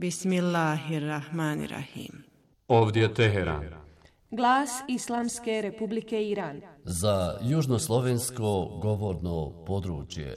Bismillahirrahmanirrahim. Ovdje je Teheran. Glas Islamske Republike Iran. Za južnoslovensko govorno područje.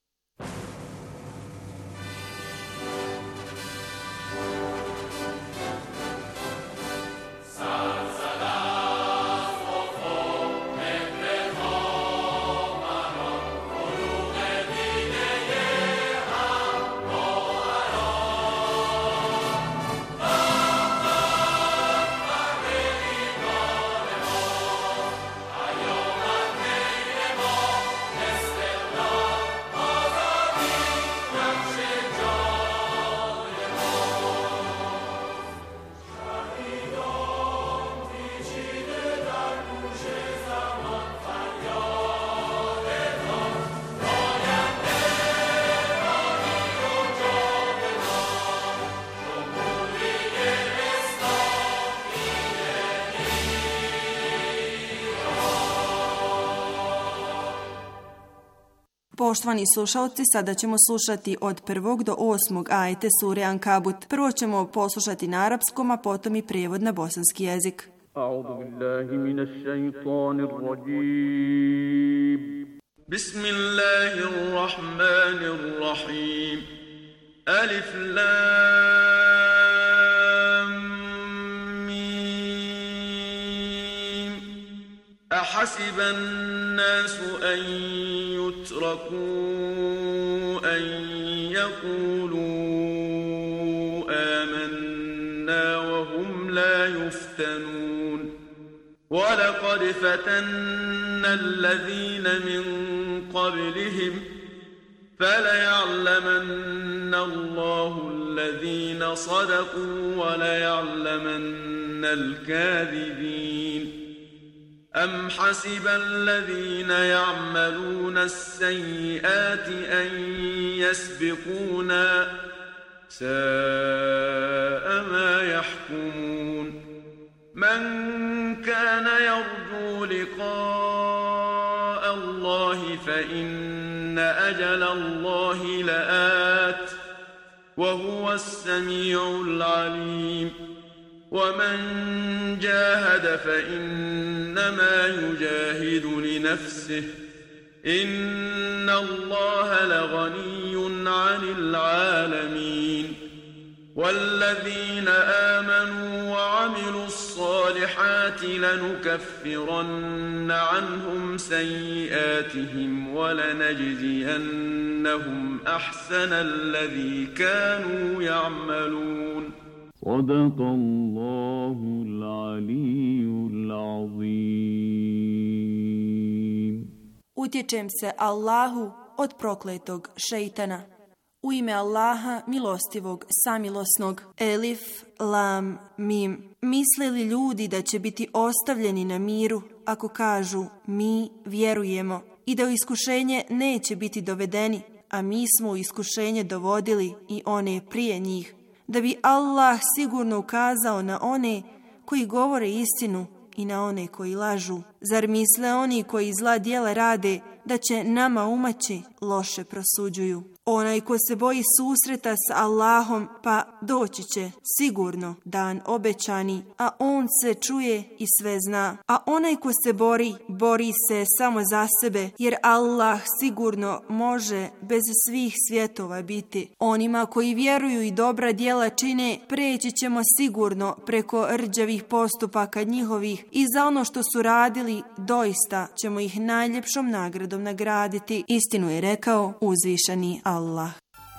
Poštovani slušalci, sada ćemo slušati od 1. do 8. ajete sure Ankabut. Prvo ćemo poslušati na arapskom, a potom i prijevod na bosanski jezik. A'udhu billahi minash shaitanir rajim. Bismillahirrahmanirrahim. Alif lam mim. Ahasiba an-nasu an يتركوا أن يقولوا آمنا وهم لا يفتنون ولقد فتنا الذين من قبلهم فليعلمن الله الذين صدقوا وليعلمن الكاذبين أم حسب الذين يعملون السيئات أن يسبقونا ساء ما يحكمون من كان يرجو لقاء الله فإن أجل الله لآت وهو السميع العليم ومن جاهد فإنما يجاهد لنفسه إن الله لغني عن العالمين والذين آمنوا وعملوا الصالحات لنكفرن عنهم سيئاتهم ولنجزينهم أحسن الذي كانوا يعملون صدق الله العلي العظيم. Utječem se Allahu od prokletog šejtana. U ime Allaha milostivog, samilosnog. Elif, lam, mim. Misle li ljudi da će biti ostavljeni na miru ako kažu mi vjerujemo i da u iskušenje neće biti dovedeni, a mi smo u iskušenje dovodili i one prije njih, da bi Allah sigurno ukazao na one koji govore istinu i na one koji lažu. Zar misle oni koji zla djela rade da će nama umaći loše prosuđuju? Onaj ko se boji susreta s Allahom, pa doći će sigurno dan obećani, a on se čuje i sve zna. A onaj ko se bori se samo za sebe, jer Allah sigurno može bez svih svjetova biti. Onima koji vjeruju i dobra djela čine, preći ćemo sigurno preko rđavih postupaka njihovih i za ono što su radili doista ćemo ih najljepšom nagradom nagraditi. Istinu je rekao uzvišeni Allah.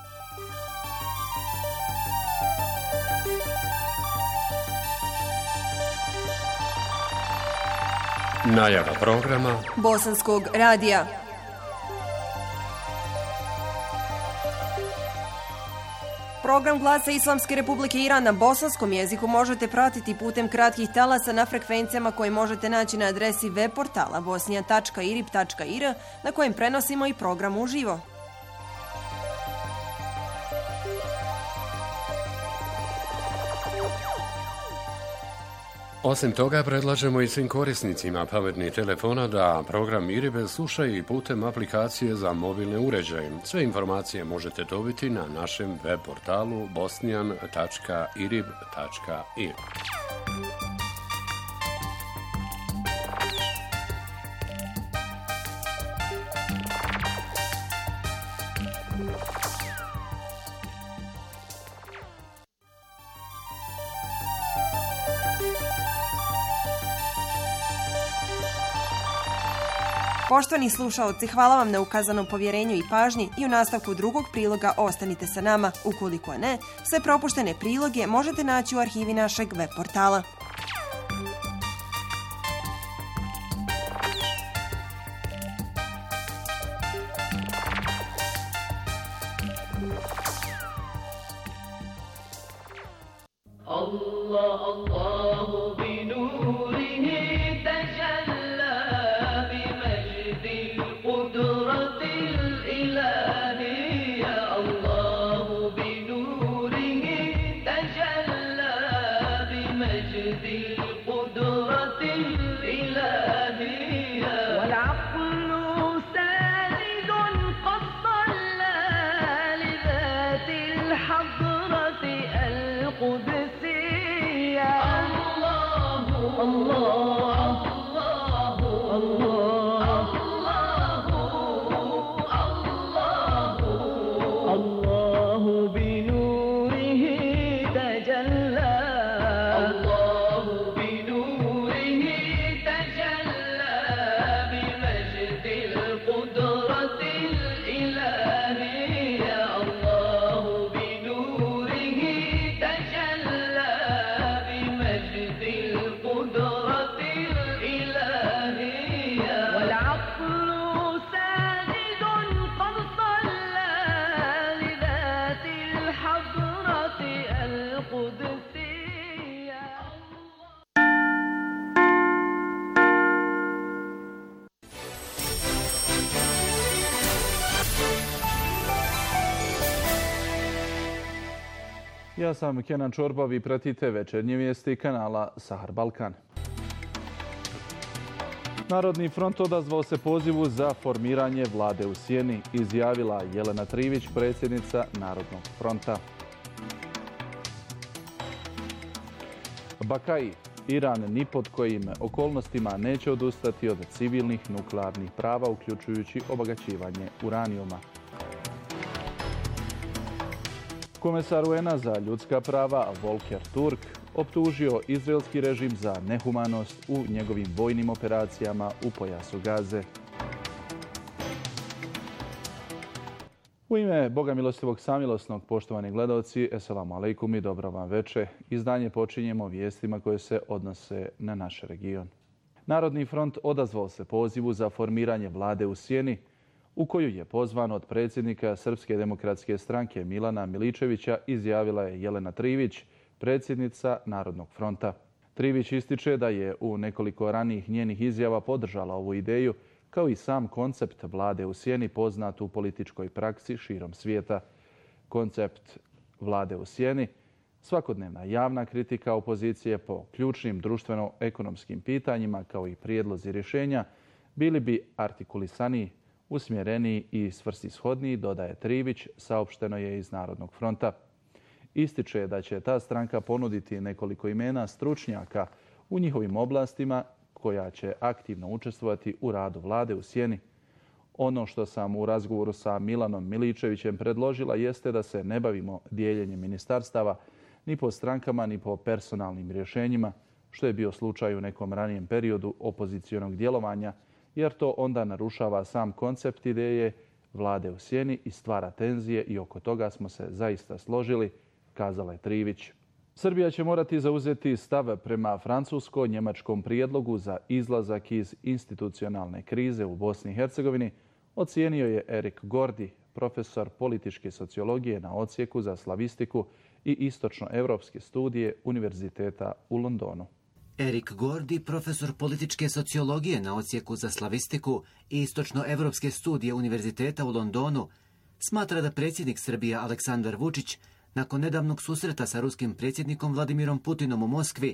Najava programa Bosanskog radija. Program Glasa Islamske Republike Iran na bosanskom jeziku možete pratiti putem kratkih talasa na frekvencijama koje možete naći na adresi web portala bosnija.irib.ir na kojem prenosimo i program uživo. Osim toga, predlažemo i svim korisnicima pametnih telefona da program IRIB slušaju i putem aplikacije za mobilne uređaje. Sve informacije možete dobiti na našem web portalu bosnian.irib.ir. Poštovani slušaoci, hvala vam na ukazanom povjerenju i pažnji i u nastavku drugog priloga ostanite sa nama. Ukoliko ne, sve propuštene priloge možete naći u arhivi našeg web portala. Ja sam Kenan Čorba, vi pratite večernje vijesti kanala Sahar Balkan. Narodni front odazvao se pozivu za formiranje vlade u sjeni, izjavila Jelena Trivić, predsjednica Narodnog fronta. Bakaji, Iran ni pod kojim okolnostima neće odustati od civilnih nuklearnih prava, uključujući obogaćivanje uranijuma. Komesar UN-a za ljudska prava Volker Turk optužio izraelski režim za nehumanost u njegovim vojnim operacijama u pojasu Gaze. U ime Boga milostivog samilosnog, poštovani gledalci, eselamu alejkum i dobro vam veče. Izdanje počinjemo vijestima koje se odnose na naš region. Narodni front odazvao se pozivu za formiranje vlade u sjeni, u koju je pozvan od predsjednika Srpske demokratske stranke Milana Miličevića, izjavila je Jelena Trivić, predsjednica Narodnog fronta. Trivić ističe da je u nekoliko ranijih njenih izjava podržala ovu ideju, kao i sam koncept vlade u sjeni poznat u političkoj praksi širom svijeta. Koncept vlade u sjeni, svakodnevna javna kritika opozicije po ključnim društveno-ekonomskim pitanjima, kao i prijedlozi rješenja, bili bi artikulisaniji, usmjereniji i svrsishodniji, dodaje Trivić, saopšteno je iz Narodnog fronta. Ističe da će ta stranka ponuditi nekoliko imena stručnjaka u njihovim oblastima koja će aktivno učestvovati u radu vlade u sjeni. Ono što sam u razgovoru sa Milanom Miličevićem predložila jeste da se ne bavimo dijeljenjem ministarstava ni po strankama ni po personalnim rješenjima, što je bio slučaj u nekom ranijem periodu opozicionog djelovanja, jer to onda narušava sam koncept ideje vlade u sjeni i stvara tenzije i oko toga smo se zaista složili, kazala je Trivić. Srbija će morati zauzeti stav prema francusko-njemačkom prijedlogu za izlazak iz institucionalne krize u Bosni i Hercegovini, ocijenio je Erik Gordi, profesor političke sociologije na odsjeku za slavistiku i istočnoevropske studije Univerziteta u Londonu. Erik Gordi, profesor političke sociologije na odsjeku za slavistiku i istočnoevropske studije Univerziteta u Londonu, smatra da predsjednik Srbije Aleksandar Vučić nakon nedavnog susreta sa ruskim predsjednikom Vladimirom Putinom u Moskvi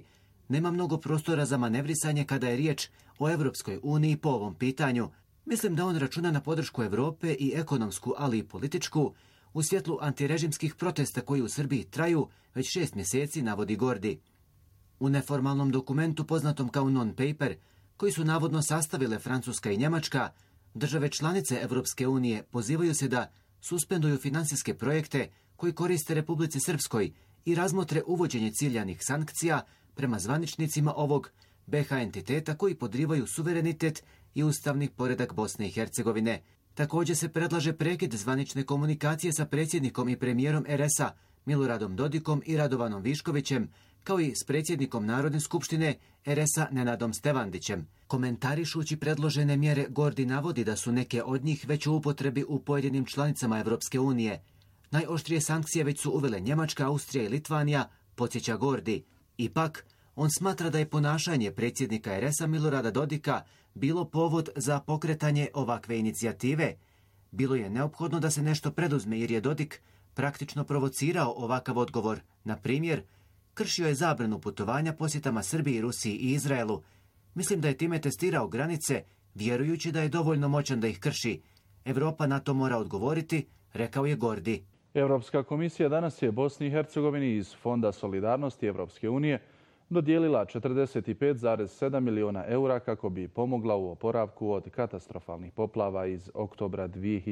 Nema mnogo prostora za manevrisanje kada je riječ o Europskoj uniji po ovom pitanju. Mislim da on računa na podršku Europe i ekonomsku, ali i političku, u svjetlu antirežimskih protesta koji u Srbiji traju već 6 mjeseci, navodi Gordi. U neformalnom dokumentu poznatom kao non-paper, koji su navodno sastavile Francuska i Njemačka, države članice Europske unije pozivaju se da suspenduju financijske projekte koji koriste Republici Srpskoj i razmotre uvođenje ciljanih sankcija prema zvaničnicima ovog BiH entiteta koji podrivaju suverenitet i ustavni poredak Bosne i Hercegovine. Također se predlaže prekid zvanične komunikacije sa predsjednikom i premijerom RS-a Miloradom Dodikom i Radovanom Viškovićem, kao i s predsjednikom Narodne skupštine RS-a Nenadom Stevandićem. Komentarišući predložene mjere, Gordi navodi da su neke od njih već u upotrebi u pojedinim članicama Europske unije. Najoštrije sankcije već su uvele Njemačka, Austrija i Litvanija, podsjeća Gordi. Ipak, on smatra da je ponašanje predsjednika RS-a Milorada Dodika bilo povod za pokretanje ovakve inicijative. Bilo je neophodno da se nešto preduzme jer je Dodik praktično provocirao ovakav odgovor. Na primjer, kršio je zabranu putovanja posjetama Srbiji, Rusiji i Izraelu. Mislim da je time testirao granice, vjerujući da je dovoljno moćan da ih krši. Europa na to mora odgovoriti, rekao je Gordi. Europska komisija danas je Bosni i Hercegovini iz Fonda solidarnosti Europske unije dodijelila 45,7 milijuna eura kako bi pomogla u oporavku od katastrofalnih poplava iz oktobra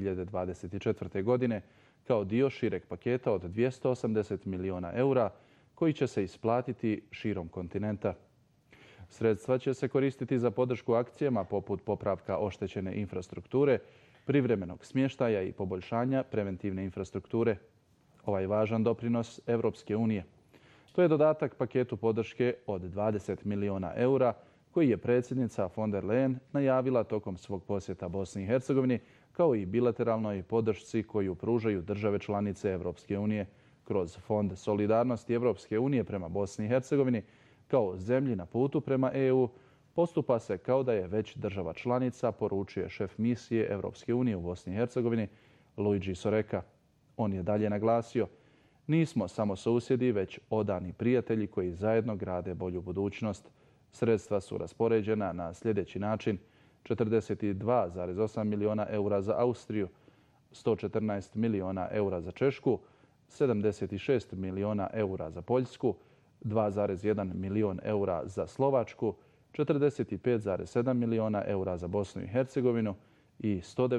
2024. godine kao dio šireg paketa od 280 milijuna eura koji će se isplatiti širom kontinenta. Sredstva će se koristiti za podršku akcijama poput popravka oštećene infrastrukture, privremenog smještaja i poboljšanja preventivne infrastrukture. Ovaj važan doprinos Europske unije. To je dodatak paketu podrške od 20 milijuna eura koji je predsjednica von der Leyen najavila tokom svog posjeta Bosni i Hercegovini, kao i bilateralnoj podršci koju pružaju države članice Europske unije kroz Fond solidarnosti Europske unije prema Bosni i Hercegovini. Kao zemlji na putu prema EU postupa se kao da je već država članica, poručuje šef misije Europske unije u Bosni i Hercegovini Luigi Soreka. On je dalje naglasio: nismo samo susjedi, već odani prijatelji koji zajedno grade bolju budućnost. Sredstva su raspoređena na sljedeći način: 42,8 milijuna eura za Austriju, 114 milijuna eura za Češku, 76 milijuna eura za Poljsku, 2,1 milijun eura za Slovačku, 45,7 milijuna eura za Bosnu i Hercegovinu i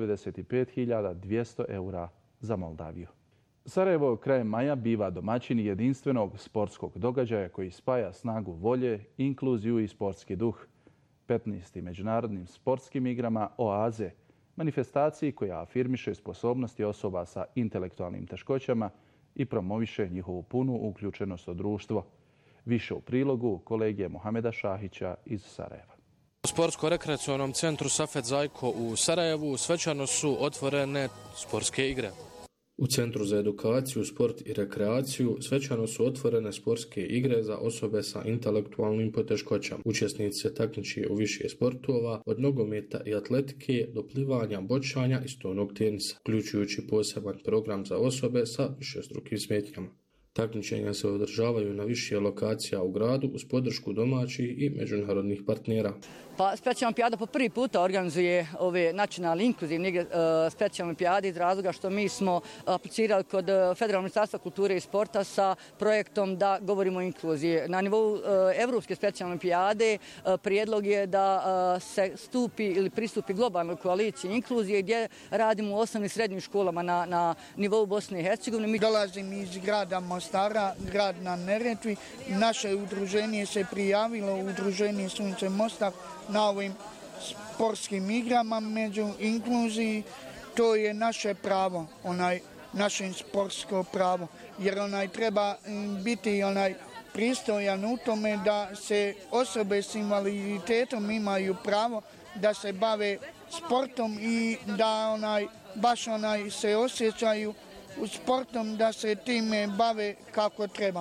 195.200 eura za Moldaviju. Sarajevo krajem maja biva domaćin jedinstvenog sportskog događaja koji spaja snagu volje, inkluziju i sportski duh. 15. međunarodnim sportskim igrama Oaze, manifestaciji koja afirmiše sposobnosti osoba sa intelektualnim teškoćama i promoviše njihovu punu uključenost u društvo. Više u prilogu kolege Mohameda Šahića iz Sarajeva. U Sportsko-rekreacionom centru Safet Zajko u Sarajevu svečano su otvorene sportske igre. U Centru za edukaciju, sport i rekreaciju svečano su otvorene sportske igre za osobe sa intelektualnim poteškoćama. Učesnici se takmiče u više sportova, od nogometa i atletike do plivanja, bočanja i stonog tenisa, uključujući poseban program za osobe sa višestrukim smetnjama. Takmičenja se održavaju na više lokacija u gradu uz podršku domaćih i međunarodnih partnera. Pa specijalna olimpijada po prvi puta organizuje ove nacionalne inkluzivne specijalne olimpijade iz razloga što mi smo aplicirali kod Federalnog ministarstva kulture i sporta sa projektom da govorimo o inkluziji. Na nivou Evropske specijalne olimpijade prijedlog je da se stupi ili pristupi globalnoj koaliciji inkluzije gdje radimo u osnovnim i srednjim školama na nivou Bosne i Hercegovine. Mi dolazim iz grada Mostara, grad na Neretvi. Naše udruženje se prijavilo, udruženje Sunce Mostar, na ovim sportskim igrama među inkluziji. To je naše pravo, naše sportsko pravo, jer treba biti pristojan u tome da se osobe s invaliditetom imaju pravo da se bave sportom i da baš se osjećaju u sportom, da se time bave kako treba.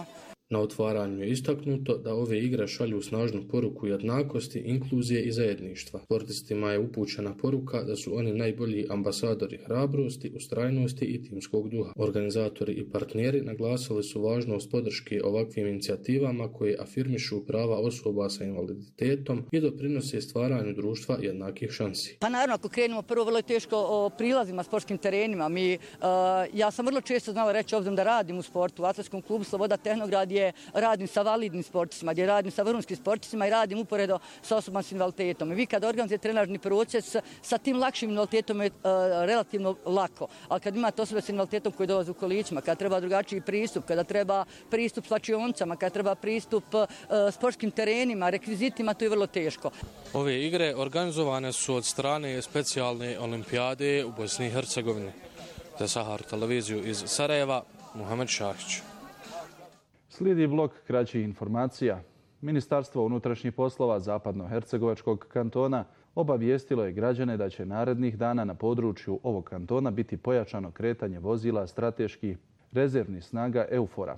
Na otvaranju je istaknuto da ove igre šalju snažnu poruku jednakosti, inkluzije i zajedništva. Sportistima je upućena poruka da su oni najbolji ambasadori hrabrosti, ustrajnosti i timskog duha. Organizatori i partneri naglasili su važnost podrške ovakvim inicijativama koje afirmišu prava osoba sa invaliditetom i doprinose stvaranju društva jednakih šansi. Pa naravno, ako krenemo prvo, vrlo je teško o prilazima sportskim terenima. Ja sam vrlo često znala reći, obzirom da radim u sportu, u Atletskom klubu Sloboda Tehnograd, radim sa validnim sportistima, gdje radim sa vrhunskim sportistima i radim uporedo sa osobama s invaliditetom. I vi kad organizujete trenažni proces, sa tim lakšim invaliditetom je relativno lako. Ali kad imate osobe s invaliditetom koji dolaze u kolićima, kada treba drugačiji pristup, kada treba pristup slačionicama, kada treba pristup sportskim terenima, rekvizitima, to je vrlo teško. Ove igre organizovane su od strane specijalne olimpijade u Bosni i Hercegovini. Za Sahar televiziju iz Sarajeva, Muhamed Šahić. Slijedi blok kraćih informacija. Ministarstvo unutrašnjih poslova Zapadno-hercegovačkog kantona obavijestilo je građane da će narednih dana na području ovog kantona biti pojačano kretanje vozila strateških rezervnih snaga EUFOR-a.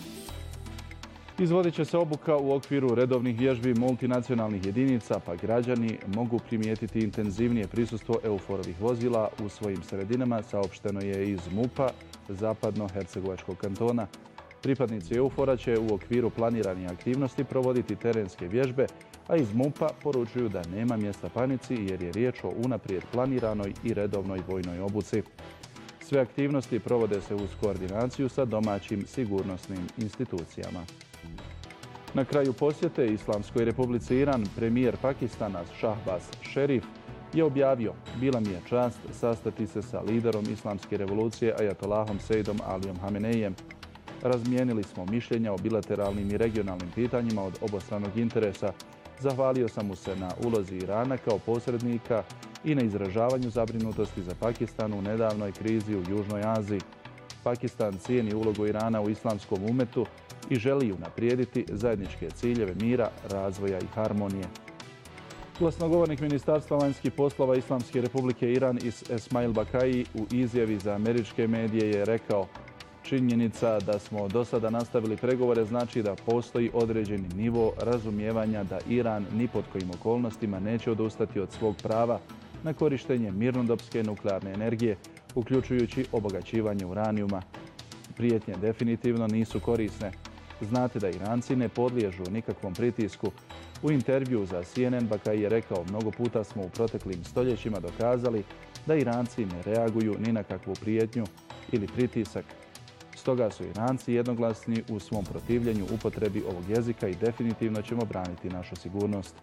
Izvodit će se obuka u okviru redovnih vježbi multinacionalnih jedinica, pa građani mogu primijetiti intenzivnije prisustvo EUFOR-ovih vozila u svojim sredinama, saopšteno je iz MUP-a Zapadno-hercegovačkog kantona. Pripadnici EUFOR-a će u okviru planiranih aktivnosti provoditi terenske vježbe, a iz MUP-a poručuju da nema mjesta panici jer je riječ o unaprijed planiranoj i redovnoj vojnoj obuci. Sve aktivnosti provode se uz koordinaciju sa domaćim sigurnosnim institucijama. Na kraju posjete Islamskoj republici Iran, premijer Pakistana Shahbaz Sharif je objavio: bila mi je čast sastati se sa liderom Islamske revolucije Ajatolahom Sejdom Alijom Hameneijem. Razmijenili smo mišljenja o bilateralnim i regionalnim pitanjima od obostranog interesa. Zahvalio sam mu se na ulozi Irana kao posrednika i na izražavanju zabrinutosti za Pakistan u nedavnoj krizi u Južnoj Aziji. Pakistan cijeni ulogu Irana u islamskom umetu i želi unaprijediti zajedničke ciljeve mira, razvoja i harmonije. Glasnogovornik Ministarstva vanjskih poslova Islamske republike Iran Esmail Bakai u izjavi za američke medije je rekao: činjenica da smo do sada nastavili pregovore znači da postoji određeni nivo razumijevanja da Iran ni pod kojim okolnostima neće odustati od svog prava na korištenje mirnodopske nuklearne energije, uključujući obogaćivanje uranijuma. Prijetnje definitivno nisu korisne. Znate da Iranci ne podliježu nikakvom pritisku. U intervju za CNN Bakai je rekao: mnogo puta smo u proteklim stoljećima dokazali da Iranci ne reaguju ni na kakvu prijetnju ili pritisak. Stoga su Iranci jednoglasni u svom protivljenju upotrebi ovog jezika i definitivno ćemo braniti našu sigurnost.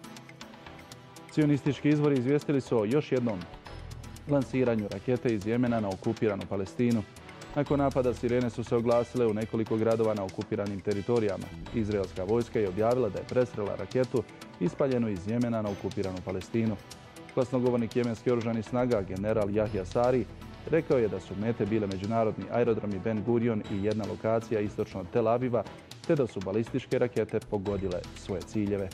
Cionistički izvori izvijestili su o još jednom lansiranju rakete iz Jemena na okupiranu Palestinu. Nakon napada sirene su se oglasile u nekoliko gradova na okupiranim teritorijama. Izraelska vojska je objavila da je presrela raketu ispaljenu iz Jemena na okupiranu Palestinu. Glasnogovornik jemenskih oružanih snaga general Jahja Sari rekao je da su mete bile međunarodni aerodromi Ben Gurion i jedna lokacija istočno od Tel Aviva, te da su balističke rakete pogodile svoje ciljeve.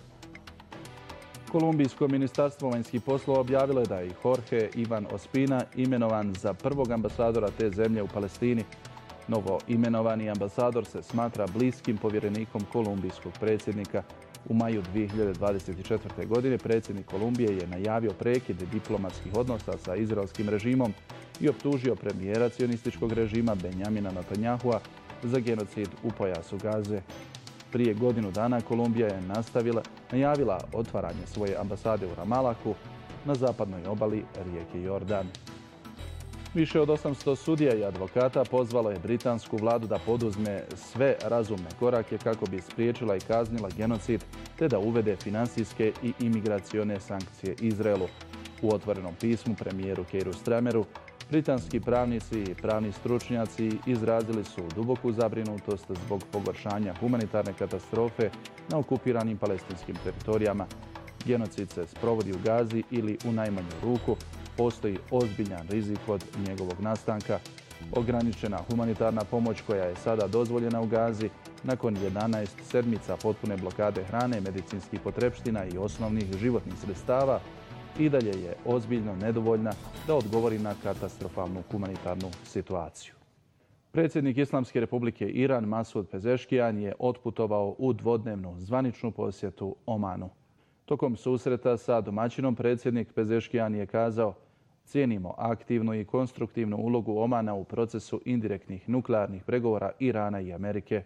Kolumbijsko ministarstvo vanjskih poslova objavilo je da je Jorge Ivan Ospina imenovan za prvog ambasadora te zemlje u Palestini. Novo imenovani ambasador se smatra bliskim povjerenikom kolumbijskog predsjednika. U maju 2024. godine predsjednik Kolumbije je najavio prekid diplomatskih odnosa sa izraelskim režimom i optužio premijera cionističkog režima Benjamina Netanyahua za genocid u pojasu Gaze. Prije godinu dana Kolumbija je najavila otvaranje svoje ambasade u Ramalahu na zapadnoj obali rijeke Jordan. Više od 800 sudija i advokata pozvalo je britansku vladu da poduzme sve razumne korake kako bi spriječila i kaznila genocid, te da uvede financijske i imigracione sankcije Izraelu. U otvorenom pismu premijeru Keiru Strameru britanski pravnici i pravni stručnjaci izrazili su duboku zabrinutost zbog pogoršanja humanitarne katastrofe na okupiranim palestinskim teritorijama. Genocid se sprovodi u Gazi ili u najmanju ruku postoji ozbiljan rizik od njegovog nastanka. Ograničena humanitarna pomoć koja je sada dozvoljena u Gazi nakon 11 sedmica potpune blokade hrane, medicinskih potrepština i osnovnih životnih sredstava i dalje je ozbiljno nedovoljna da odgovori na katastrofalnu humanitarnu situaciju. Predsjednik Islamske republike Iran Masud Pezeškijan je otputovao u dvodnevnu zvaničnu posjetu Omanu. Tokom susreta sa domaćinom predsjednik Pezeškijan je kazao: cijenimo aktivnu i konstruktivnu ulogu Omana u procesu indirektnih nuklearnih pregovora Irana i Amerike.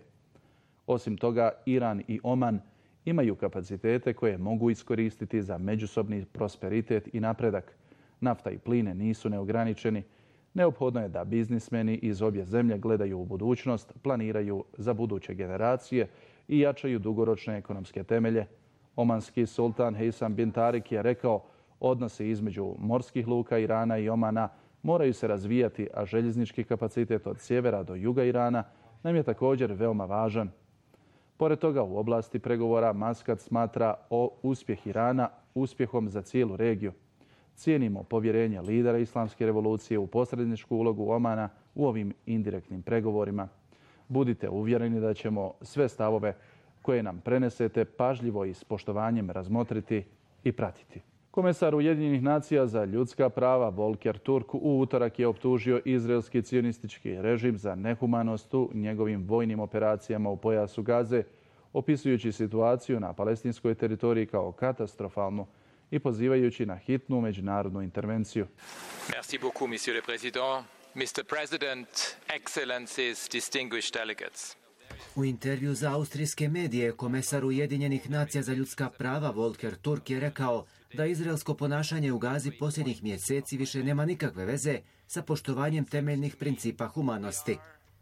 Osim toga, Iran i Oman imaju kapacitete koje mogu iskoristiti za međusobni prosperitet i napredak. Nafta i pline nisu neograničeni. Neophodno je da biznismeni iz obje zemlje gledaju u budućnost, planiraju za buduće generacije i jačaju dugoročne ekonomske temelje. Omanski sultan Heysam bin Tarik je rekao: odnosi između morskih luka Irana i Omana moraju se razvijati, a željeznički kapacitet od sjevera do juga Irana nam je također veoma važan. Pored toga, u oblasti pregovora Maskat smatra uspjeh Irana uspjehom za cijelu regiju. Cijenimo povjerenje lidera Islamske revolucije u posredničku ulogu Omana u ovim indirektnim pregovorima. Budite uvjereni da ćemo sve stavove koje nam prenesete pažljivo i s poštovanjem razmotriti i pratiti. Komesar Ujedinjenih nacija za ljudska prava Volker Turk u utorak je optužio izraelski cionistički režim za nehumanost u njegovim vojnim operacijama u pojasu Gaze, opisujući situaciju na palestinskoj teritoriji kao katastrofalnu i pozivajući na hitnu međunarodnu intervenciju. Merci beaucoup, Monsieur le Président. Mr. President, Excellencies, distinguished delegates. U intervju za austrijske medije komesar Ujedinjenih nacija za ljudska prava Volker Turk je rekao da izraelsko ponašanje u Gazi posljednjih mjeseci više nema nikakve veze sa poštovanjem temeljnih principa humanosti.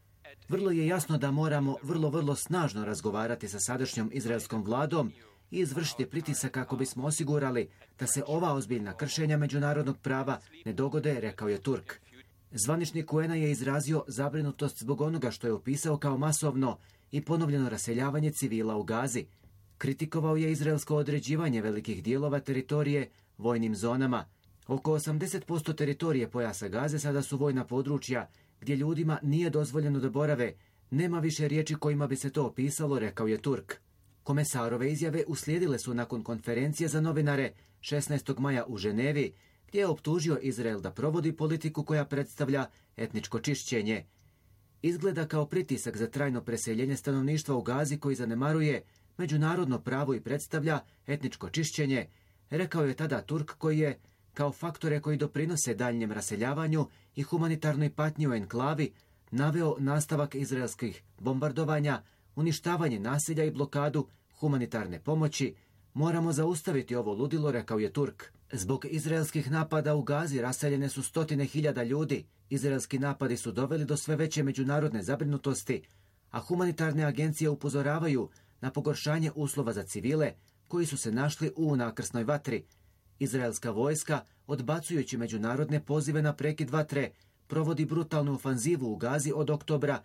Vrlo je jasno da moramo vrlo snažno razgovarati sa sadašnjom izraelskom vladom i izvršiti pritisak kako bismo osigurali da se ova ozbiljna kršenja međunarodnog prava ne dogode, rekao je Turk. Zvaničnik UN-a je izrazio zabrinutost zbog onoga što je opisao kao masovno i ponovljeno raseljavanje civila u Gazi. Kritikovao je izraelsko određivanje velikih dijelova teritorije vojnim zonama. Oko 80% teritorije pojasa Gaze sada su vojna područja gdje ljudima nije dozvoljeno da borave. Nema više riječi kojima bi se to opisalo, rekao je Turk. Komesarove izjave uslijedile su nakon konferencije za novinare 16. maja u Ženevi, gdje je optužio Izrael da provodi politiku koja predstavlja etničko čišćenje. Izgleda kao pritisak za trajno preseljenje stanovništva u Gazi koji zanemaruje međunarodno pravo i predstavlja etničko čišćenje, rekao je tada Turk, koji je kao faktore koji doprinose daljnjem raseljavanju i humanitarnoj patnji u enklavi naveo nastavak izraelskih bombardovanja, uništavanje naselja i blokadu humanitarne pomoći. Moramo zaustaviti ovo ludilo, rekao je Turk. Zbog izraelskih napada u Gazi raseljene su 100.000 ljudi. Izraelski napadi su doveli do sve veće međunarodne zabrinutosti, a humanitarne agencije upozoravaju na pogoršanje uslova za civile koji su se našli u unakrsnoj vatri. Izraelska vojska, odbacujući međunarodne pozive na prekid vatre, provodi brutalnu ofanzivu u Gazi od oktobra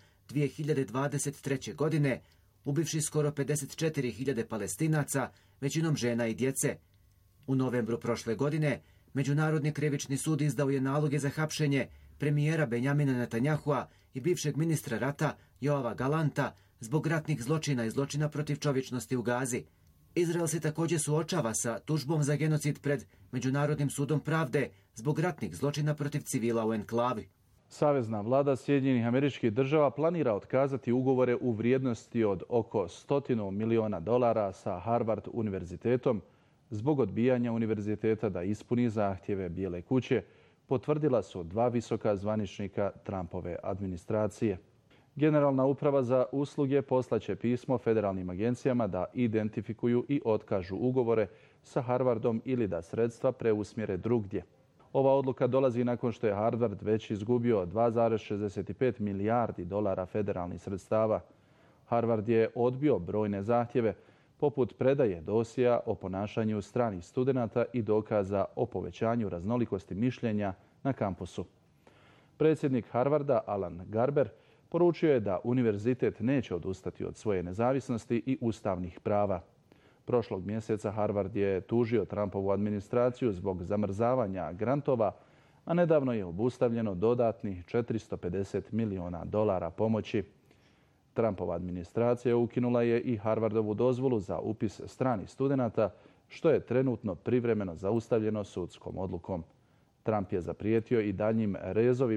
2023. godine, ubivši skoro 54.000 Palestinaca, većinom žena i djece. U novembru prošle godine Međunarodni krivični sud izdao je naloge za hapšenje premijera Benjamina Netanyahua i bivšeg ministra rata Joava Galanta zbog ratnih zločina i zločina protiv čovječnosti u Gazi. Izrael se također suočava sa tužbom za genocid pred Međunarodnim sudom pravde zbog ratnih zločina protiv civila u enklavi. Savezna vlada Sjedinjenih Američkih Država planira otkazati ugovore u vrijednosti od oko $100 miliona sa Harvard univerzitetom zbog odbijanja univerziteta da ispuni zahtjeve Bijele kuće, potvrdila su dva visoka zvaničnika Trumpove administracije. Generalna uprava za usluge poslaće pismo federalnim agencijama da identifikuju i otkažu ugovore sa Harvardom ili da sredstva preusmjere drugdje. Ova odluka dolazi nakon što je Harvard već izgubio $2,65 milijardi federalnih sredstava. Harvard je odbio brojne zahtjeve, poput predaje dosija o ponašanju stranih studenata i dokaza o povećanju raznolikosti mišljenja na kampusu. Predsjednik Harvarda, Alan Garber, poručio je da univerzitet neće odustati od svoje nezavisnosti i ustavnih prava. Prošlog mjeseca Harvard je tužio Trumpovu administraciju zbog zamrzavanja grantova, a nedavno je obustavljeno dodatnih $450 miliona pomoći. Trumpova administracija ukinula je i Harvardovu dozvolu za upis stranih studenata, što je trenutno privremeno zaustavljeno sudskom odlukom. Trump je zaprijetio i daljnjim rezovima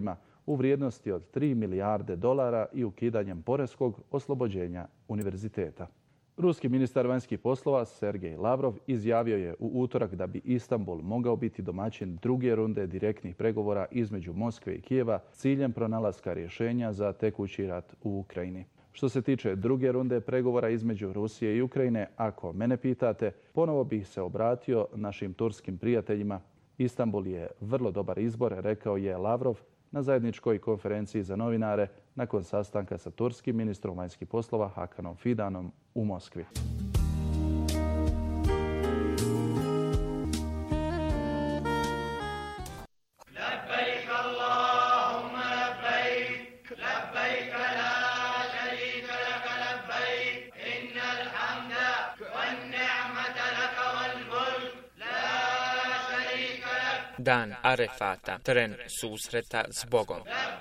u vrijednosti od 3 milijarde dolara i ukidanjem poreskog oslobođenja univerziteta. Ruski ministar vanjskih poslova Sergej Lavrov izjavio je u utorak da bi Istanbul mogao biti domaćin druge runde direktnih pregovora između Moskve i Kijeva s ciljem pronalaska rješenja za tekući rat u Ukrajini. Što se tiče druge runde pregovora između Rusije i Ukrajine, ako mene pitate, ponovo bih se obratio našim turskim prijateljima. Istanbul je vrlo dobar izbor, rekao je Lavrov na zajedničkoj konferenciji za novinare nakon sastanka sa turskim ministrom vanjskih poslova Hakanom Fidanom u Moskvi. Dan Arefata, tren susreta s Bogom.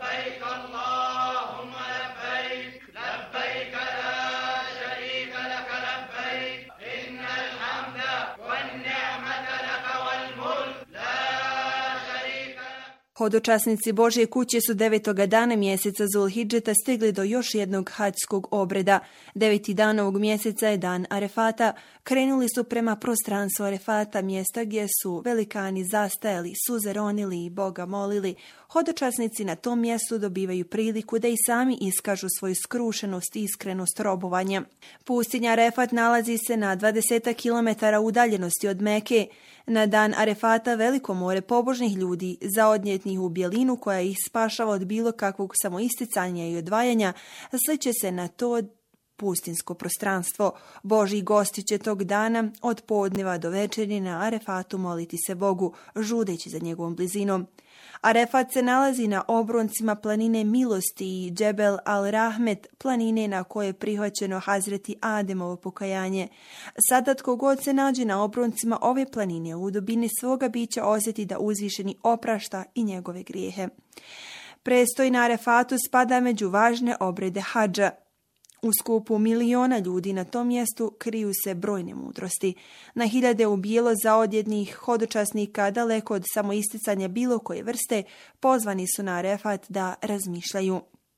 Hodočasnici Božje kuće su 9. dana mjeseca Zulhidžeta stigli do još jednog hadžskog obreda. 9. dan ovog mjeseca je dan Arefata. Krenuli su prema prostranstvu Arefata, mjesta gdje su velikani zastajali, suze ronili i Boga molili. Hodočasnici na tom mjestu dobivaju priliku da i sami iskažu svoju skrušenost i iskrenost robovanja. Pustinja Arefat nalazi se na 20 km udaljenosti od Meke. Na dan Arefata veliko more pobožnih ljudi, zaodnjetnih u bjelinu koja ih spašava od bilo kakvog samoisticanja i odvajanja, sliče se na to pustinsko prostranstvo. Božji gosti će tog dana od podneva do večeri na Arefatu moliti se Bogu, žudeći za njegovom blizinom. Arefat se nalazi na obroncima planine Milosti i Džebel al-Rahmet, planine na koje je prihvaćeno Hazreti Ademovo pokajanje. Sada tko god se nađe na obroncima ove planine u dubini svoga bića osjeti da uzvišeni oprašta i njegove grijehe. Prestoj na Arefatu spada među važne obrede hadža. U skupu miliona ljudi na tom mjestu kriju se brojne mudrosti. Na hiljade u bijelo zaodjetnih hodočasnika, daleko od samoisticanja bilo koje vrste, pozvani su na Arefat da razmišljaju.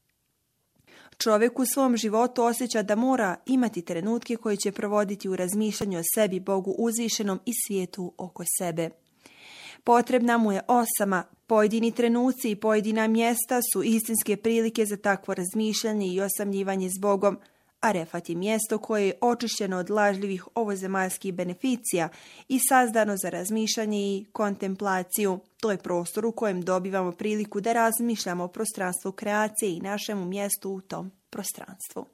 Čovjek u svom životu osjeća da mora imati trenutke koje će provoditi u razmišljanju o sebi, Bogu uzvišenom i svijetu oko sebe. Potrebna mu je osama. Pojedini trenuci i pojedina mjesta su istinske prilike za takvo razmišljanje i osamljivanje s Bogom. Arefat je mjesto koje je očišćeno od lažljivih ovozemaljskih beneficija i sazdano za razmišljanje i kontemplaciju. To je prostor u kojem dobivamo priliku da razmišljamo o prostranstvu kreacije i našemu mjestu u tom prostranstvu.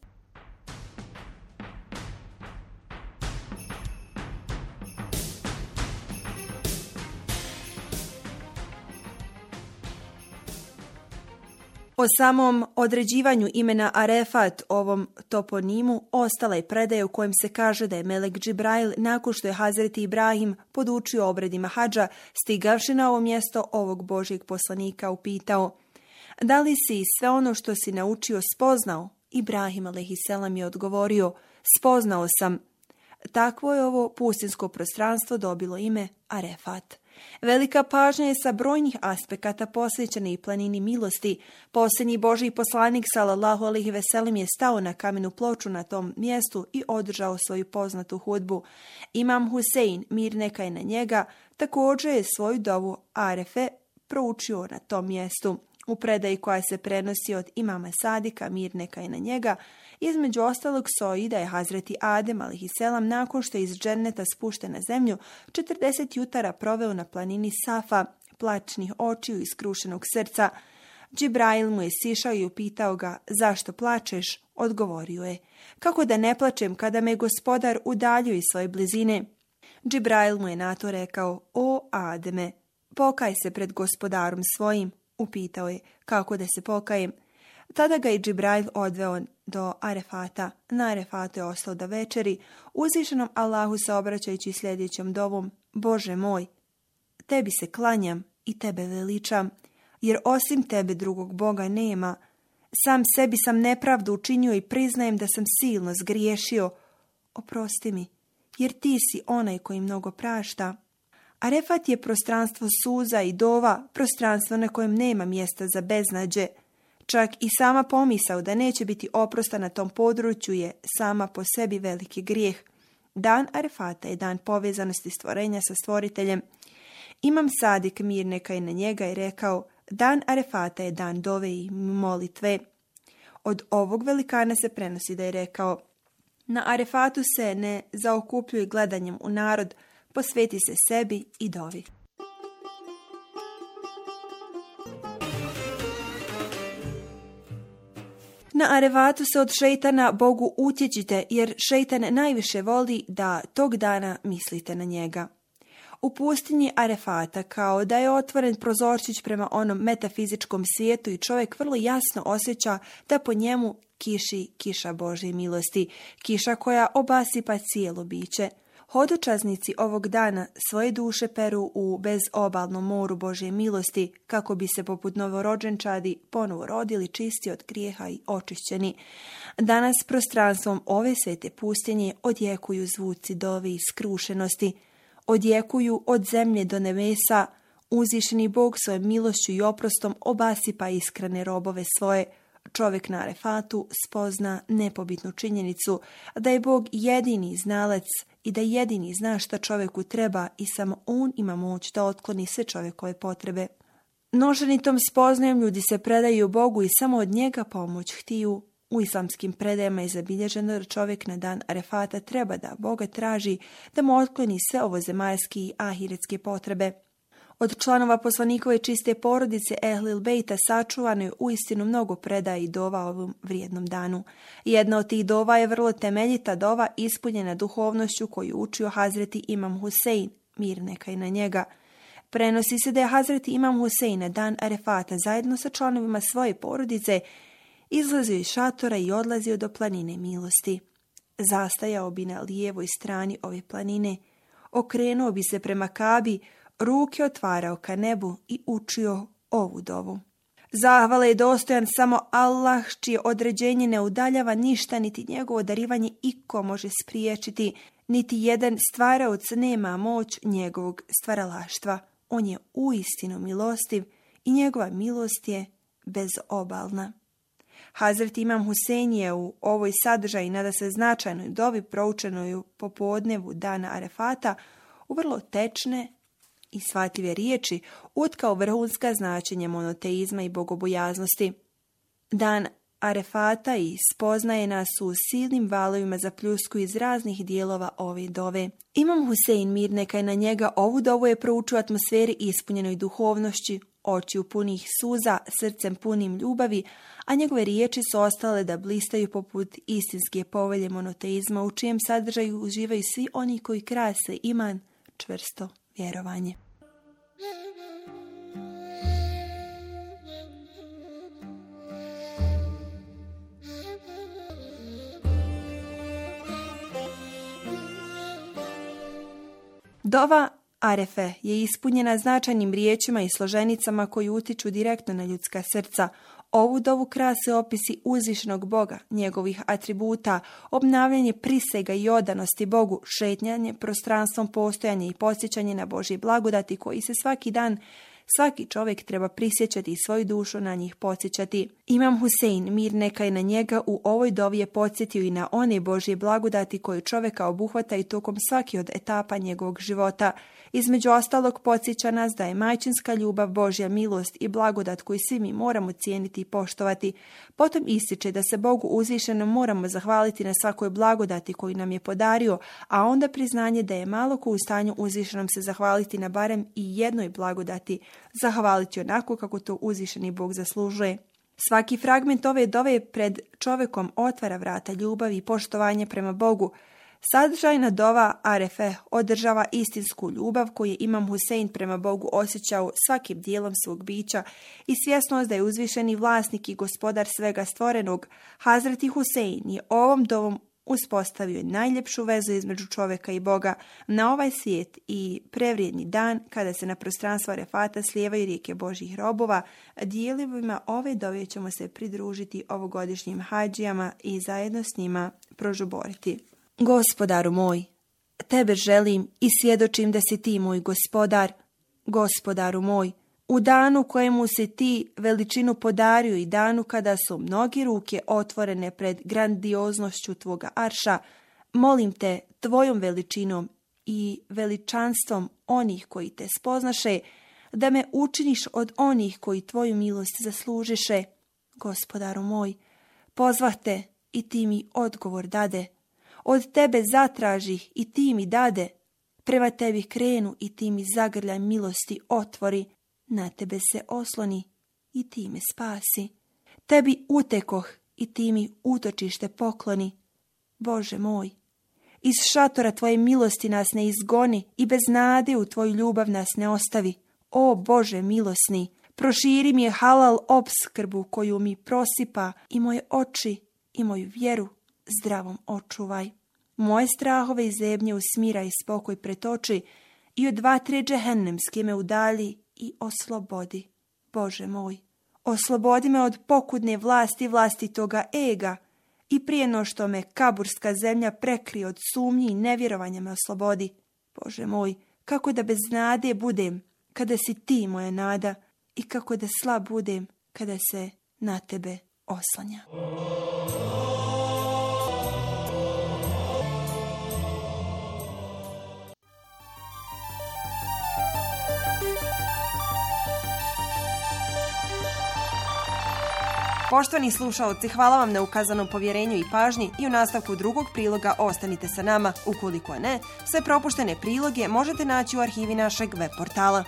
O samom određivanju imena Arefat, ovom toponimu, ostala je predaja u kojem se kaže da je melek Džibrail, nakon što je Hazreti Ibrahim podučio obredima hadža, stigavši na ovo mjesto ovog Božjeg poslanika, upitao: da li si sve ono što si naučio spoznao? Ibrahim a.s. je odgovorio: spoznao sam. Takvo je ovo pustinsko prostranstvo dobilo ime Arefat. Velika pažnja je sa brojnih aspekata posvećena i planini milosti. Posljednji Božji poslanik sallallahu alejhi ve sellem je stao na kamenu ploču na tom mjestu i održao svoju poznatu hudbu. Imam Husein, mir neka je na njega, također je svoju dovu Arefe proučio na tom mjestu. U predaji koja se prenosi od imama Sadika, mir neka je na njega, između ostalog stoji da je Hazreti Adem a.s. nakon što je iz dženneta spušten na zemlju 40 jutara proveo na planini Safa, plačnih očiju i skrušenog srca. Džibrail mu je sišao i upitao ga: zašto plačeš? Odgovorio je: kako da ne plačem kada me gospodar udaljio iz svoje blizine? Džibrail mu je na to rekao: o Ademe, pokaj se pred gospodarom svojim. Upitao je: kako da se pokajem? Tada ga je Džibrail odveo do Arefata. Na Arefatu je ostao do večeri, uzvišenom Allahu se obraćajući sljedećom dovom: Bože moj, tebi se klanjam i tebe veličam, jer osim tebe drugog Boga nema. Sam sebi sam nepravdu učinio i priznajem da sam silno zgriješio. Oprosti mi, jer ti si onaj koji mnogo prašta. Arefat je prostranstvo suza i dova, prostranstvo na kojem nema mjesta za beznađe. Čak i sama pomisao da neće biti oprosta na tom području je sama po sebi veliki grijeh. Dan Arefata je dan povezanosti stvorenja sa stvoriteljem. Imam Sadik, mir neka je na njega, je rekao: dan Arefata je dan dove i molitve. Od ovog velikana se prenosi da je rekao: na Arefatu se ne zaokupljuj gledanjem u narod, posveti se sebi i dovi. Na Arefatu se od šejtana Bogu utječite, jer šejtan najviše voli da tog dana mislite na njega. U pustinji Arefata, kao da je otvoren prozorčić prema onom metafizičkom svijetu, i čovjek vrlo jasno osjeća da po njemu kiši kiša Božje milosti, kiša koja obasipa cijelo biće. Hodočasnici ovog dana svoje duše peru u bezobalnom moru Božje milosti, kako bi se poput novorođenčadi ponovo rodili, čisti od grijeha i očišćeni. Danas prostranstvom ove svete pustinje odjekuju zvuci dove i skrušenosti, odjekuju od zemlje do nebesa. Uzvišeni Bog svojom milošću i oprostom obasipa iskrene robove svoje. Čovjek na Arefatu spozna nepobitnu činjenicu da je Bog jedini znalac i da jedini zna šta čovjeku treba i samo on ima moć da otkloni sve čovjekove potrebe. Nošeni tom spoznajom ljudi se predaju Bogu i samo od njega pomoć htiju. U islamskim predajama je zabilježeno da čovjek na dan Arefata treba da Boga traži da mu otkloni sve ovozemaljske i ahiretske potrebe. Od članova poslanikove čiste porodice Ehlil Bejta sačuvano je uistinu mnogo predaja i dova ovom vrijednom danu. Jedna od tih dova je vrlo temeljita dova ispunjena duhovnošću koju učio Hazreti Imam Husein, mir neka je na njega. Prenosi se da je Hazreti Imam Husein na dan Arefata zajedno sa članovima svoje porodice izlazio iz šatora i odlazio do planine milosti. Zastajao bi na lijevoj strani ove planine, okrenuo bi se prema Kabi, ruke otvarao ka nebu i učio ovu dovu. Zahvala je dostojan samo Allah, čije određenje ne udaljava ništa, niti njegovo darivanje iko može spriječiti, niti jedan stvaraoc nema moć njegovog stvaralaštva. On je uistinu milostiv i njegova milost je bezobalna. Hazreti Imam Husein je u ovoj sadržaji nada se značajnoj dovi proučenoj u popodnevu dana Arefata u vrlo tečne i shvatljive riječi utkao vrhunska značenja monoteizma i bogobojaznosti. Dan Arefata i spoznaje nas u silnim valovima za pljusku iz raznih dijelova ove dove. Imam Husein, mir neka je na njega, ovu dovu je proučio atmosferi ispunjenoj duhovnošću, očiju punih suza, srcem punim ljubavi, a njegove riječi su ostale da blistaju poput istinske povelje monoteizma u čijem sadržaju uživaju svi oni koji krase iman, čvrsto vjerovanje. Dova Arefe je ispunjena značajnim riječima i složenicama koji utiču direktno na ljudska srca. Ovu dovu krase opisi uzvišenog Boga, njegovih atributa, obnavljanje prisega i odanosti Bogu, šetnjanje prostranstvom postojanja i podsjećanje na Božje blagodati koji se svaki dan, svaki čovjek treba prisjećati i svoju dušu na njih podsjećati. Imam Husein, mir neka je na njega, u ovoj dovi je podsjetio i na one Božje blagodati koju čovjeka obuhvata i tokom svaki od etapa njegovog života. Između ostalog podsjeća nas da je majčinska ljubav, Božja milost i blagodat koju svi mi moramo cijeniti i poštovati. Potom ističe da se Bogu uzvišenom moramo zahvaliti na svakoj blagodati koju nam je podario, a onda priznanje da je malo ko u stanju uzvišenom se zahvaliti na barem i jednoj blagodati, zahvaliti onako kako to uzvišeni Bog zaslužuje. Svaki fragment ove dove pred čovjekom otvara vrata ljubavi i poštovanja prema Bogu. Sadržajna dova Arefe održava istinsku ljubav koju je Imam Husein prema Bogu osjećao svakim dijelom svog bića i svjesnost da je uzvišeni vlasnik i gospodar svega stvorenog. Hazreti Husein je ovom dovom uspostavio najljepšu vezu između čovjeka i Boga na ovaj svijet i prevrijedni dan kada se na prostranstvo Arefata slijevaju rijeke Božjih robova. Dijelovima ove dove ćemo se pridružiti ovogodišnjim hadžijama i zajedno s njima prožuboriti. Gospodaru moj, tebe želim i svjedočim da si ti moj gospodar, gospodaru moj. U danu kojemu si ti veličinu podario i danu kada su mnogi ruke otvorene pred grandioznošću tvoga arša, molim te tvojom veličinom i veličanstvom onih koji te spoznaše, da me učiniš od onih koji tvoju milost zaslužiše. Gospodaru moj, pozvah te i ti mi odgovor dade. Od tebe zatražih i ti mi dade. Prema tebi krenu i ti mi zagrljaj milosti otvori. Na tebe se osloni i ti me spasi. Tebi utekoh i ti mi utočište pokloni. Bože moj, iz šatora tvoje milosti nas ne izgoni i bez nade u tvoju ljubav nas ne ostavi. O Bože milosni, proširi mi je halal opskrbu koju mi prosipa i moje oči i moju vjeru zdravom očuvaj. Moje strahove i zebnje usmiraj spokoj pretoči i od vatre džehennemske me udalji i oslobodi. Bože moj, oslobodi me od pokudne vlasti toga ega i prije no što me kaburska zemlja prekrije od sumnji i nevjerovanja me oslobodi. Bože moj, kako da bez nade budem kada si ti moja nada i kako da slab budem kada se na tebe oslanja. Poštovani slušaoci, hvala vam na ukazanom povjerenju i pažnji i u nastavku drugog priloga ostanite sa nama. Ukoliko ne, sve propuštene priloge možete naći u arhivi našeg web portala.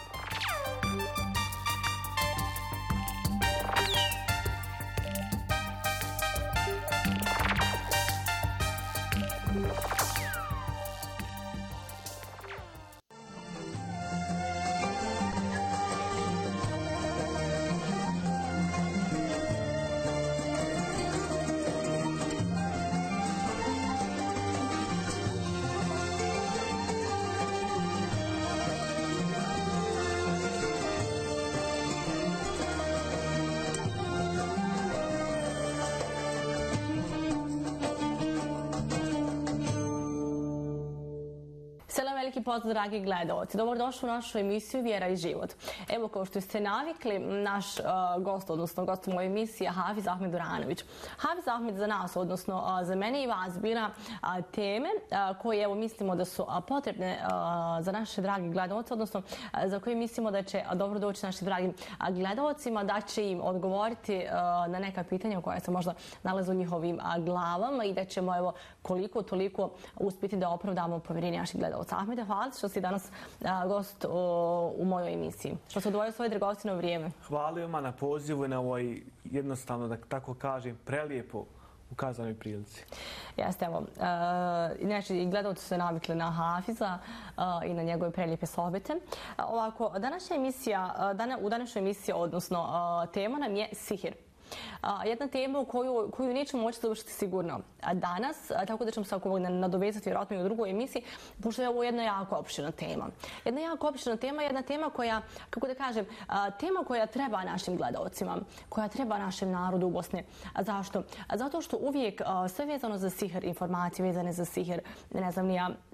Veliki pozdrav, dragi gledalci. Dobrodošli u našu emisiju Vjera i život. Evo, kao što ste navikli, naš gost, odnosno gost u mojoj emisiji je Hafiz Ahmed Duranović. Hafiz Ahmed za nas, odnosno za mene i vas, bira teme koje, evo, mislimo da su potrebne za naše dragi gledalci, odnosno za koje mislimo da će dobro doći našim dragim gledalcima, da će im odgovoriti na neka pitanja koja se možda nalaze u njihovim glavama i da ćemo, evo, koliko toliko uspjeti da opravdamo povjerenje naših gledalca. Ahmede, hvala što si danas gost u mojoj emisiji. Što se odvojio svoje dragocjeno vrijeme. Hvala vam na pozivu i na ovoj, jednostavno da tako kažem, prelijepo ukazanoj prilici. Jeste, evo. Inače, i gledalci su se navikli na Hafiza i na njegove prelijepe sohbete. Ovako, u današnjoj emisiji, odnosno tema nam je sihir. Jedna tema koju nećemo moći završiti sigurno danas, tako da ćemo se nadovezati vjerojatno i u drugoj emisiji, pošto je ovo jedna jako opširna tema. Jedna jako opširna tema, jedna tema koja, kako da kažem, tema koja treba našim gledalcima, koja treba našem narodu u Bosni. Zašto? Zato što uvijek sve vezano za sihir, informacije vezane za sihir, ne znam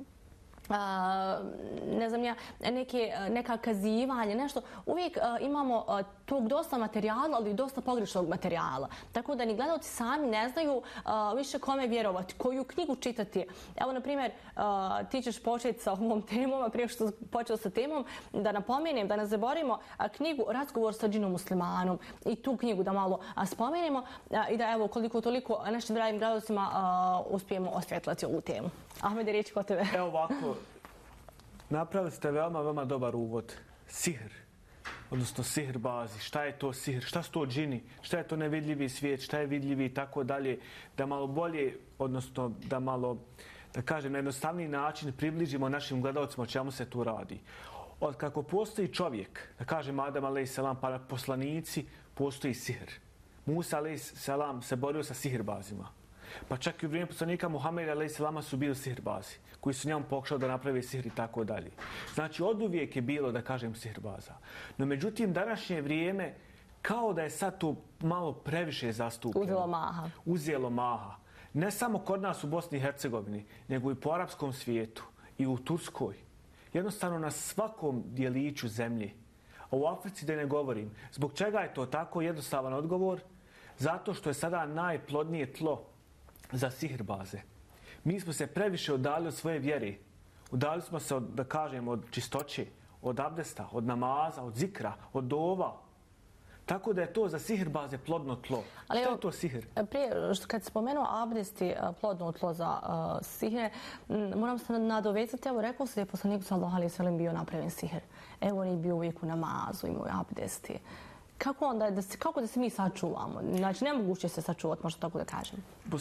neka kazivanja, nešto. Uvijek imamo tog dosta materijala, ali i dosta pogrešnog materijala. Tako da ni gledalci sami ne znaju više kome vjerovati, koju knjigu čitati. Evo, na primjer, ti ćeš početi sa ovom temom, a prije što počeo sa temom, da napomenem, da ne zaboravimo knjigu Razgovor sa džinom muslimanom i tu knjigu da malo spomenemo i da, evo, koliko toliko našim dragim gledalcima uspijemo osvjetlati ovu temu. Ahmede, riječ kod tebe. Evo ovako, napravili ste veoma dobar uvod. Sihr, odnosno sihr bazi. Šta je to sihr? Šta su to džini? Šta je to nevidljivi svijet? Šta je vidljivi i tako dalje? Da malo bolje, odnosno da malo, da kažem, na jednostavniji način približimo našim gledalcima o čemu se tu radi. Od kako postoji čovjek, da kažem Adam a.s. pa poslanici, postoji sihr. Musa a.s. se borio sa sihrbazima. Pa čak i u vrijeme poslanika Muhameda a.s. su bili sihrbazi, koji su njemu pokušali da naprave sihr i tako dalje. Znači, oduvijek je bilo, da kažem, sihrbaza. No, međutim, današnje vrijeme, kao da je sad to malo previše zastupljeno. Uzelo maha. Ne samo kod nas u Bosni i Hercegovini, nego i po arapskom svijetu. i u Turskoj. Jednostavno na svakom dijeliću zemlje. A u Africi da ne govorim. Zbog čega je to tako? Jednostavan odgovor. Zato što je sada najplodnije tlo za sihirbaze. Mi smo se previše udalili od svoje vjere. Udalili smo se, da kažem, od čistoće, od abdesta, od namaza, od zikra, od dova. Tako da je to za sihirbaze plodno tlo. Ali što je to sihir? Prije, kad spomenuo abdest i plodno tlo za sihir, moram se nadovezati, evo rekao se da je poslaniku sallallahu alejhi ve sellem bio napravljen sihir. Evo on je bio uvijek u namazu, imao je abdesti. Kako da se mi sačuvamo? Znači, nemoguće se sačuvati, možda tako da kažem.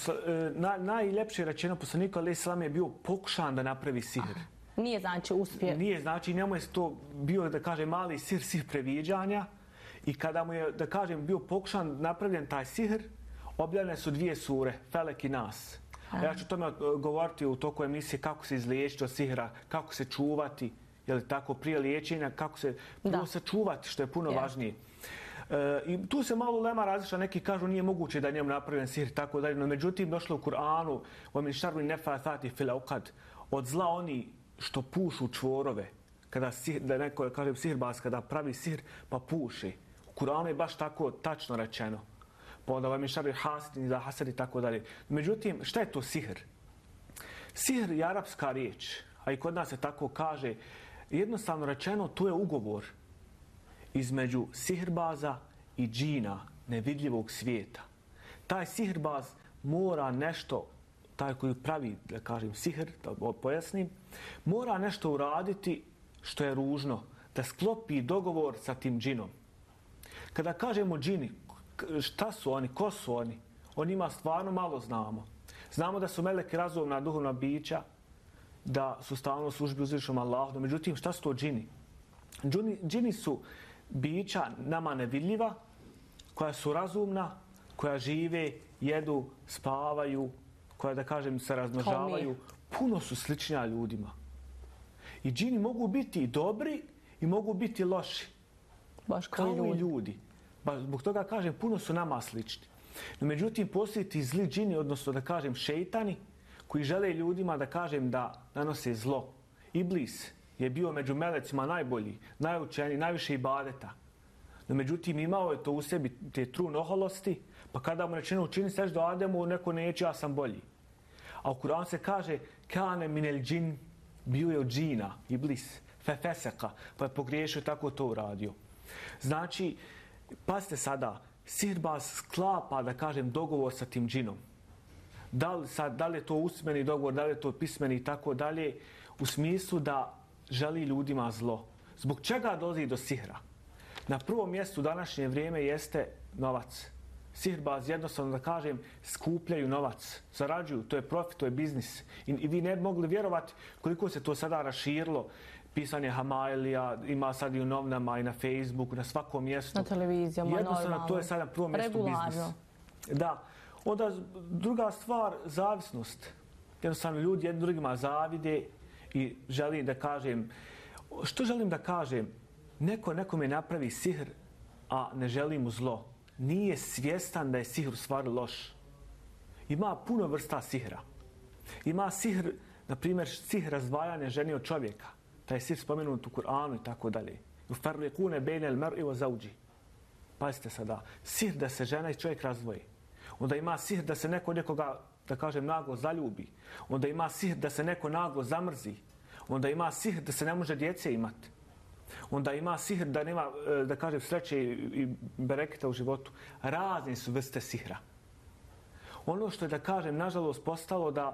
Najljepše rečeno poslaniku alejhi selam je bio pokušan da napravi sihir. Nije znači uspje. Nije znači, njemu je to bio, da kažem, mali sihir previđanja. I kada mu je, da kažem, bio pokušan napravljen taj sihir, objavljene su 2 sure, Felek i Nas. Ja ću o tome govoriti u toku emisije kako se izliječiti od sihira, kako se čuvati, je li tako, prije liječenja, kako se sačuvati, što je puno važnije. I tu se malo lema različita, neki kažu nije moguće da je njemu napravljen sihir, tako dalje, no međutim došlo u Kur'anu, وَمِنْ شَرِّ النَّفَّاثَاتِ فِي الْعُقَدِ, od zla oni što pušu čvorove, kada da neko, kažem, sihirbaz, kada pravi sihir, pa puši. U Kur'anu je baš tako tačno rečeno. Pa onda vam je šarri hasidin za hasad i tako dalje. Međutim, šta je to sihir? Sihir je arapska riječ, a i kod nas se tako kaže. Jednostavno rečeno, to je ugovor između sihirbaza i džina, nevidljivog svijeta. Taj sihirbaz mora nešto, taj koji pravi, da kažem, sihir, da pojasnim, mora nešto uraditi što je ružno, da sklopi dogovor sa tim džinom. Kada kažemo džini, šta su oni, ko su oni? O njima stvarno malo znamo. Znamo da su meleki razumna duhovna bića, da su stalno u službi uzvišenom Allahu. Međutim, šta su to džini? Džini su bića nama nevidljiva, koja su razumna, koja žive, jedu, spavaju, koja, da kažem, se razmnožavaju. Puno su sličnija ljudima. I džini mogu biti i dobri i mogu biti loši. Baš kao i ljudi. Zbog toga kažem, puno su nama slični. No, međutim, postoji ti zli džini, odnosno da kažem šejtani, koji žele ljudima, da kažem, da nanose zlo. Iblis je bio među melecima najbolji, najučeniji, najviše ibadeta. No, međutim, imao je to u sebi, te trun oholosti, pa kada mu rečeno učini seždu Ademu, neko neće, ja sam bolji. A u Kur'anu se kaže, kane minel džin, bio je od džina, Iblis, fefeseka, pa je pogriješio, tako to uradio. Znači, pazite sada, sihirbaz sklapa, da kažem, dogovor sa tim džinom. Da li je to usmeni dogovor, da li je to pismeni i tako dalje, u smislu da želi ljudima zlo. Zbog čega dolazi do sihra? Na prvom mjestu u današnje vrijeme jeste novac. Sihirbaz, jednostavno da kažem, skupljaju novac, zarađuju, to je profit, to je biznis. I vi ne bi mogli vjerovati koliko se to sada raširilo. Pisanje Hamailija, ima sad i u novinama i na Facebooku, na svakom mjestu. Na televizijama, jednostavno, to je sad na prvom mjestu biznis. Da. Onda druga stvar, zavisnost. Jednostavno, ljudi jednim drugima zavide i želim da kažem, što želim da kažem? Nekome napravi sihr, a ne želi mu zlo. Nije svjestan da je sihr u stvari loš. Ima puno vrsta sihra. Ima sihr, na primjer, sihr razdvajanja žene od čovjeka. Taj je sihr spomenut u Kur'anu i tako dalje. Ufarliqune bejnel mer'i wa zawji. Pazite sada, sihr da se žena i čovjek razdvoji. Onda ima sihr da se nekoga, da kažem, naglo zaljubi. Onda ima sihr da se neko naglo zamrzi. Onda ima sihr da se ne može djece imati. Onda ima sihr da nema, da kažem, sreće i bereketa u životu. Razne su vrste sihra. Ono što je, da kažem, nažalost postalo da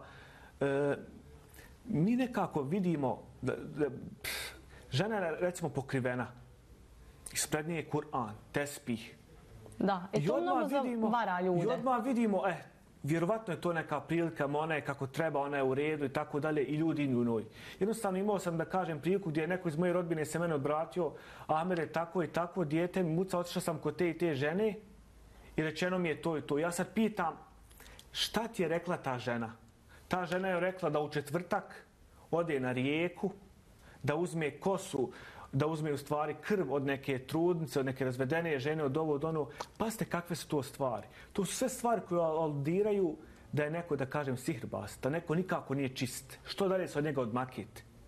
mi nekako vidimo da žena je, recimo, pokrivena. Ispred nje je Kur'an, tespih. Da, i to mnogo zavara ljude. I odmah vidimo, vjerovatno je to neka prilika, ona je kako treba, ona je u redu i tako dalje, i ljudi idu u njoj. Jednostavno imao sam, da kažem, priliku gdje je neko iz moje rodbine se mene odbratio, Ahmed je tako i tako, dijete mi muca, otišao sam kod te i te žene i rečeno mi je to i to. Ja sad pitam, šta ti je rekla ta žena? Ta žena je rekla da u četvrtak ode na rijeku, da uzme kosu, da uzme u stvari krv od neke trudnice, od neke razvedene žene, od ovo, od ono. Pazite kakve su to stvari. To su sve stvari koje aludiraju da je neko, da kažem, sihirbaz, da neko nikako nije čist. Što dalje se od njega odmakiti?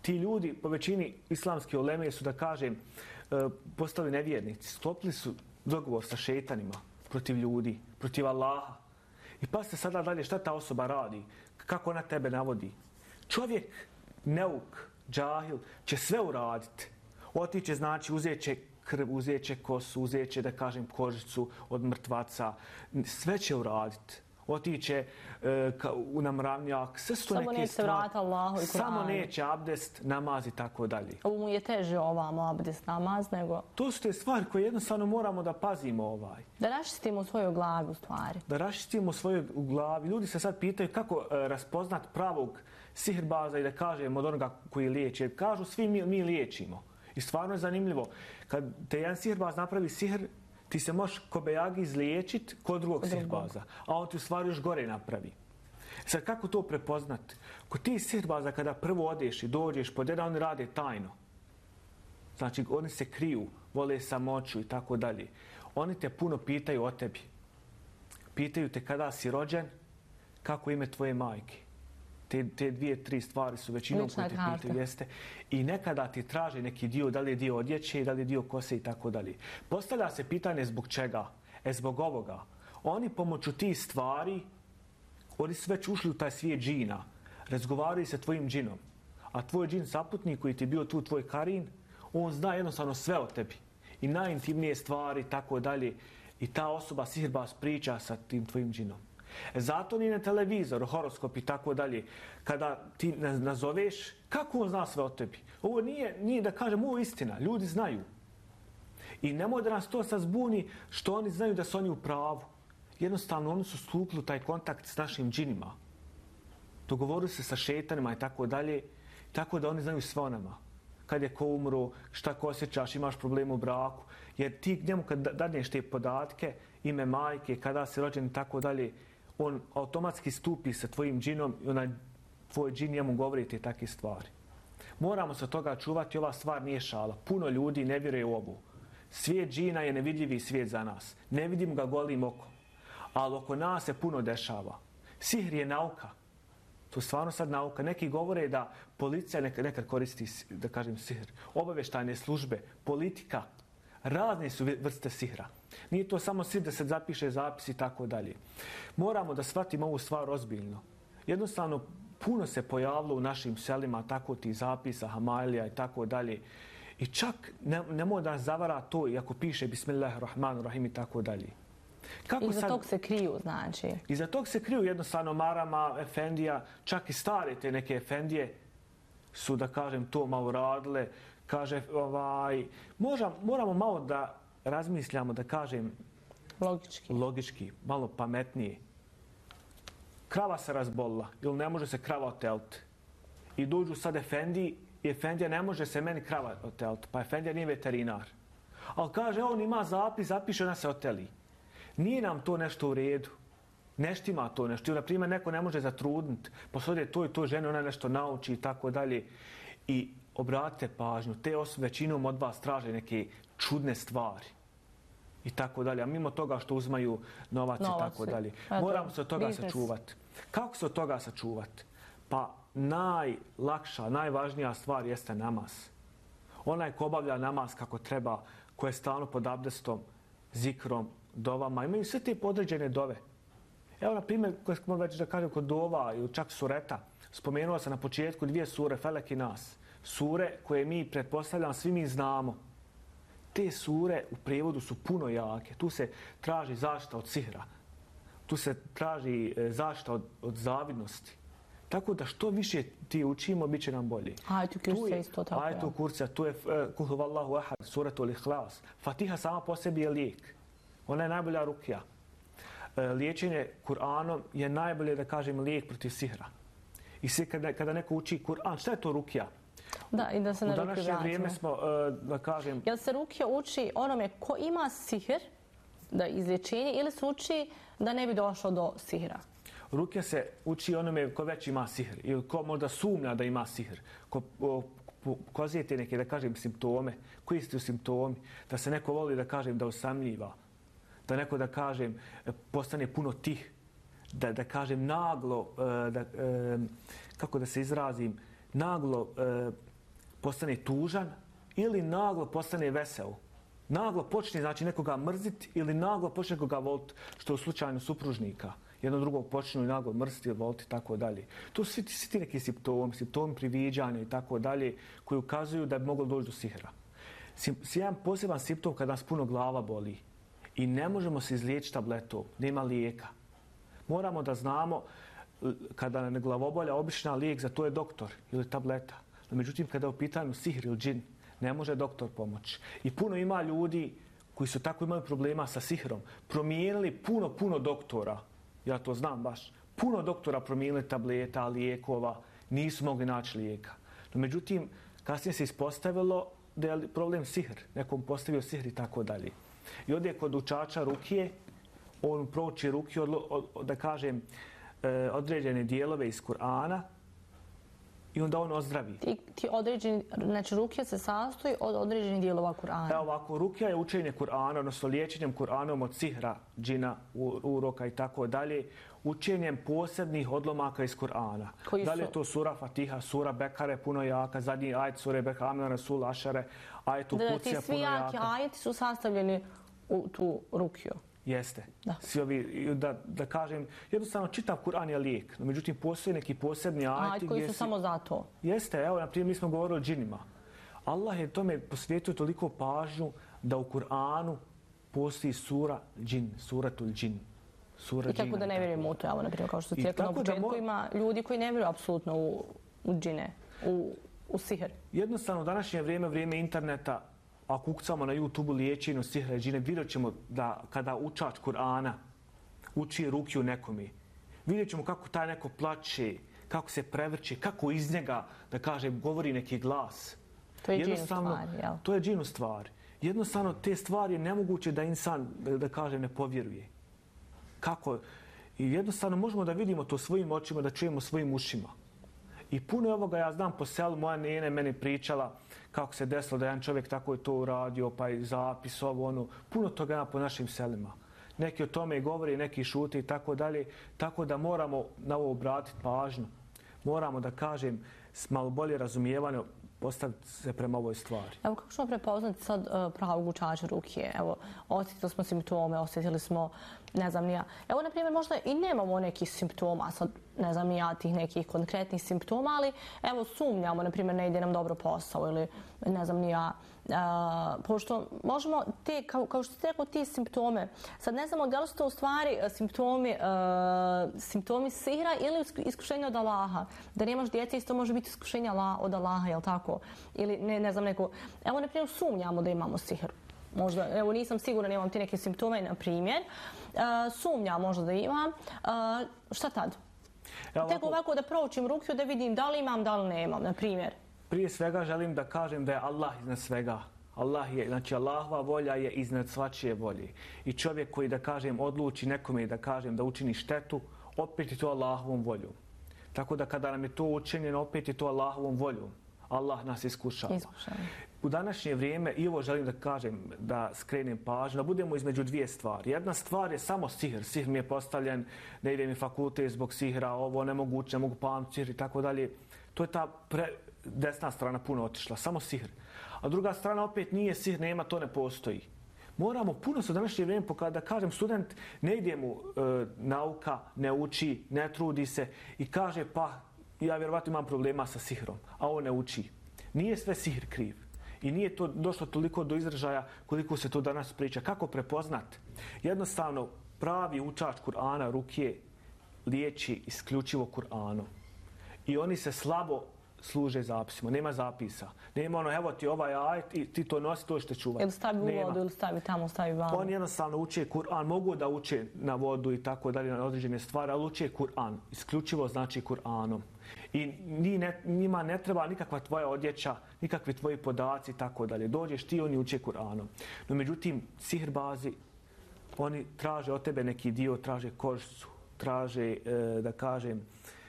Ti ljudi, po većini islamske uleme su, da kažem, postali nevjernici. Sklopili su dogovor sa šetanima protiv ljudi, protiv Allaha. I pa se sada dalje šta ta osoba radi, kako ona tebe navodi. Čovjek, neuk, džahil, će sve uraditi. Otiće, znači, uzet će krv, uzet će kosu, uzet će, da kažem, kožicu od mrtvaca. Sve će uraditi. Otiće u namravnjak, sve su to neke stvari. Samo neće se vrata Allahu i Kur'anu. Samo neće abdest, namaz i tako dalje. Ovo mu je teže ovamo abdest, namaz, nego... To su te stvari koje jednostavno moramo da pazimo Da raščistimo u svojoj glavi, u stvari. Da raščistimo u svojoj glavi. Ljudi se sad pitaju kako raspoznat pravog sihirbaza i da kažem od onoga koji liječi. Jer kažu svi mi liječimo. I stvarno je zanimljivo. Kad te jedan sihirbaz napravi sihr, ti se možeš kobejagi izliječiti kod drugog sihirbaza, a on ti u stvari još gore napravi. Sad, kako to prepoznati? Kod ti sihirbaza, kada prvo odeš i dođeš pod jedan, oni rade tajno. Znači, oni se kriju, vole samoću i tako dalje. Oni te puno pitaju o tebi. Pitaju te kada si rođen, kako ime tvoje majke. Te dvije, tri stvari su većinom koje te pitaju, jeste. I nekada ti traže neki dio, da li je dio odjeće, da li je dio kose i tako dalje. Postavlja se pitanje zbog čega? Zbog ovoga. Oni pomoću tih stvari, oni su već ušli u taj svijet džina. Razgovaraju sa tvojim džinom. A tvoj džin saputnik koji ti je bio tu, tvoj karin, on zna jednostavno sve o tebi. I najintimnije stvari i tako dalje. I ta osoba, sihirbaz, priča sa tim tvojim džinom. Zato ni na televizoru, horoskop i tako dalje, kada ti nazoveš, kako on zna sve o tebi? Ovo nije da kažem, ovo je istina, ljudi znaju. I nemoj da nas to sad zbuni što oni znaju da su oni u pravu. Jednostavno, oni su stupili taj kontakt s našim džinima. Dogovorili se sa šetanima i tako dalje, tako da oni znaju sve o nama. Kad je ko umro, šta ko osjećaš, imaš problem u braku. Jer ti njemu kad dadneš te podatke, ime majke, kada si rođen i tako dalje, on automatski stupi sa tvojim džinom i onaj tvoj džin njemu govori te takve stvari. Moramo se od toga čuvati, ova stvar nije šala. Puno ljudi ne vjeruje u ovu. Svijet džina je nevidljivi svijet za nas. Ne vidimo ga golim okom. Ali oko nas se puno dešava. Sihr je nauka. To je stvarno sad nauka. Neki govore da policija nekad koristi, da kažem, sihr. Obavještajne službe, politika, razne su vrste sihra. Nije to samo sihr da se zapiše zapis i tako dalje. Moramo da shvatimo ovu stvar ozbiljno. Jednostavno, puno se pojavilo u našim selima tako ti zapisa, hamailija i tako dalje. I čak nemoj da nas zavara to, iako piše Bismillahirrahmanirrahim i tako dalje. Iza tog se kriju, znači? Iza tog se kriju jednostavno marama, efendija, čak i stare te neke efendije su, da kažem, to malo radile. Kaže, moramo malo da razmišljamo, da kažem, logički, malo pametnije. Krava se razbolila ili ne može se krava oteliti. I dođu sad efendiji i efendija ne može se meni krava oteliti. Pa efendija nije veterinar. Ali kaže, on ima zapis, zapiše, ona se oteli. Nije nam to nešto u redu. Neštima to nešto. Ili, na primjer, neko ne može zatrudniti. Posodje to i to žene, ona nešto nauči i tako dalje. I obratite pažnju, te osobe većinom od vas traže neke čudne stvari. I tako dalje. A mimo toga što uzmaju novac i tako dalje. Moramo se od toga sačuvati. Kako se od toga sačuvati? Pa najlakša, najvažnija stvar jeste namaz. Onaj ko obavlja namaz kako treba, ko je stalno pod abdestom, zikrom, dovama, imaju sve te podređene dove. Evo, na primjer, koje smo već da kažem kod dova ili čak sureta, spomenuo sam na početku 2 sure, Felek i Nas. Sure koje mi pretpostavljamo, svi mi znamo. Te sure u prijevodu su puno jake. Tu se traži zaštita od sihra. Tu se traži zaštita od zavidnosti. Tako da što više ti učimo, bit će nam bolje. Ajetu kursa isto tako. Ajetu kursa, tu je Kul huvallahu ahad, suratul ihlas. Fatiha sama po sebi je lijek. Ona je najbolja rukija. Liječenje Kur'anom je najbolje, da kažem, lijek protiv sihra. I sve kada neko uči Kur'an, šta je to rukija? Da, i da se na rukiju vratimo. U današnje vrijeme smo, da kažem... Jel se rukija uči onome ko ima sihr, da izlječenje, ili se uči da ne bi došlo do sihra? Rukija se uči onome ko već ima sihr ili ko možda sumnja da ima sihr. Ko pokazujete neke, da kažem, simptome. Koji su simptomi? Da se neko voli, da kažem, da osamljiva. Da neko, da kažem, postane puno tih. Da kažem, naglo, kako da se izrazim, naglo postane tužan ili naglo postane vesel. Naglo počne, znači, nekoga mrziti ili naglo počne nekoga voliti, što je u slučaju supružnika. Jedno drugog počnu naglo mrziti ili voliti i tako dalje. To su svi ti neki simptomi priviđanja i tako dalje, koji ukazuju da bi moglo doći do sihra. Jedan poseban simptom kada nas puno glava boli i ne možemo se izliječiti tabletom, nema lijeka. Moramo da znamo kada ne glavobolja, obična lijek za to je doktor ili tableta. No, međutim, kada je u pitanju sihr ili džin, ne može doktor pomoći. I puno ima ljudi koji su tako imali problema sa sihrom, promijenili puno doktora. Ja to znam baš. Puno doktora promijenili tableta, lijekova, nisu mogli naći lijeka. No, međutim, kasnije se ispostavilo da je problem sihr. Nekom postavio sihr i tako dalje. I ovdje kod učača rukije, on prouči rukije, da kažem, određene dijelove iz Kur'ana i onda on ozdravi. Ti određeni, znači rukija se sastoji od određenih dijelova Kur'ana. Evo ovako, rukija je učenje Kur'ana, odnosno liječenjem Kur'anom od sihra, džina, uroka i tako dalje, učenjem posebnih odlomaka iz Kur'ana. Da li je to sura Fatiha, sura Bekare, puno jaka, zadnji ajet sure Bekare, Amina Rasul, Ašare, ajet Kucija, puno jaka. Ti svi jaki ajeti su sastavljeni u tu rukiju. Jeste. Svi ovi, da kažem, jednostavno čitav Kur'an je lijek. No, međutim, postoje neki posebni ajeti koji su samo za to. Jeste, evo, na primjer, mi smo govorili o džinima. Allah je tome posvetio toliko pažnju da u Kur'anu postoji sura džin, suratul džin. I tako da ne vjerujemo u to, evo, na primjer, kao što cijekno na početku ima ljudi koji ne vjeruju apsolutno u džine, u sihr. Jednostavno, u današnje vrijeme interneta, ako ukucamo na YouTube liječenju sihra i džine, vidjet ćemo da kada učač Kur'ana uči rukiju nekome, vidjet ćemo kako taj neko plače, kako se prevrće, kako iz njega, da kažem, govori neki glas. To je džinu stvar, jel? To je džinu stvar. Jednostavno, te stvari je nemoguće da insan, da kažem, ne povjeruje. Kako? I jednostavno možemo da vidimo to svojim očima, da čujemo svojim ušima. I puno ovoga ja znam po selu, moja nene meni pričala kako se desilo da jedan čovjek tako je to uradio, pa i zapis, ovo, ono. Puno toga ima po našim selima. Neki o tome govori, neki šute i tako dalje. Tako da moramo na ovo obratiti pažnju. Moramo, da kažem, s malo bolje razumijevanje postaviti se prema ovoj stvari. Evo, kako ćemo prepoznati sad pravog učača rukije? Evo, osjetili smo simptome, osjetili smo, ne znam ni ja. Evo, na primjer, možda i nemamo nekih simptoma, sad ne znam ni ja tih nekih konkretnih simptoma, ali evo, sumnjamo, na primjer, ne ide nam dobro posao ili ne znam ni ja. Pošto možemo te, kao što ste rekao, ti simptome, sad ne znamo da li su to u stvari simptomi sihra ili iskušenja od Allaha. Da nemaš djece, isto može biti iskušenja od Allaha, jel tako? Ili ne znam neko... Evo, na primjer, sumnjamo da imamo sihr. Možda, evo, nisam sigurna, nemam ti neke simptome, na primjer. Sumnjam možda da imam. Šta tad? Tek ovako da proučim rukiju, da vidim da li imam, da li nemam, na primjer. Prije svega želim da kažem da je Allah iznad svega. Znači Allahova volja je iznad svačije volje. I čovjek koji, da kažem, odluči nekome, da kažem, da učini štetu, opet je to Allahovom voljom. Tako da kada nam je to učinjeno, opet je to Allahovom voljom. Allah nas iskušava. U današnje vrijeme, i ovo želim da kažem, da skrenem pažnju, da budemo između dvije stvari. Jedna stvar je samo sihr. Sihr mi je postavljen, ne ide mi fakultet zbog sihra, ovo nemoguće, ne mogu pamtiti sihr i tako dalje. To je ta desna strana puno otišla, samo sihr. A druga strana opet nije sihr, nema, to ne postoji. Moramo puno se u današnje vrijeme pokazati, da kažem, student ne ide mu nauka, ne uči, ne trudi se i kaže pa ja vjerovatno imam problema sa sihrom, a on ne uči. Nije sve sihr kriv. I nije to došlo toliko do izražaja koliko se to danas priča. Kako prepoznat? Jednostavno, pravi učač Kur'ana, rukije, liječi isključivo Kur'anom. I oni se slabo služe zapisima. Nema zapisa. Nema ono, evo ti ovaj ajet i ti to nosi, to ćete čuvati. Ili stavi u vodu, ili stavi tamo, stavi vamo. Oni jednostavno uče Kur'an. Mogu da uče na vodu i tako dalje, na određene stvari, ali uče Kur'an. Isključivo znači Kur'anom. I njima ne treba nikakva tvoja odjeća, nikakvi tvoji podaci i tako dalje. Dođeš ti, oni uče Kur'anom. No međutim, sihrbazi, oni traže od tebe neki dio, traže kožicu, traže, da kažem,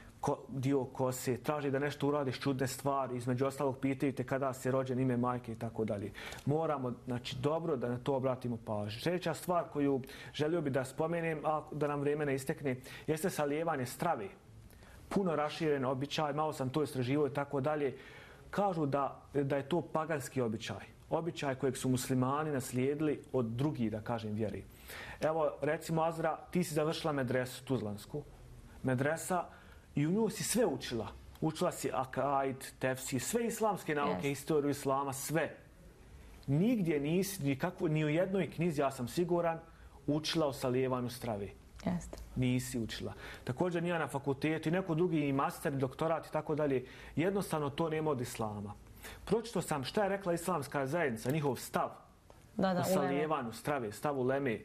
dio kose, traži da nešto uradiš čudne stvari, između ostalog pitaju te kada si rođen, ime majke i tako dalje. Moramo, znači, dobro da na to obratimo pažnju. Sljedeća stvar koju želio bi da spomenem, a da nam vrijeme ne istekne, jeste salijevanje strave. Puno raširen običaj, malo sam to istraživao i tako dalje. kažu da je to paganski običaj. Običaj kojeg su muslimani naslijedili od drugih, da kažem, vjeri. Evo, recimo, Azra, ti si završila medresu Tuzlansku. Medresa i u nju si sve učila. Učila si akaid, tefsir, sve islamske nauke, historiju islama, sve. Nigdje nisi, ni u jednoj knjizi, ja sam siguran, učila o salijevanju strave. Nisi učila. Također nije na fakultetu i neko drugi i master, doktorat i tako dalje. Jednostavno to nema od islama. Pročito sam šta je rekla islamska zajednica, njihov stav o salijevanju strave, stav uleme.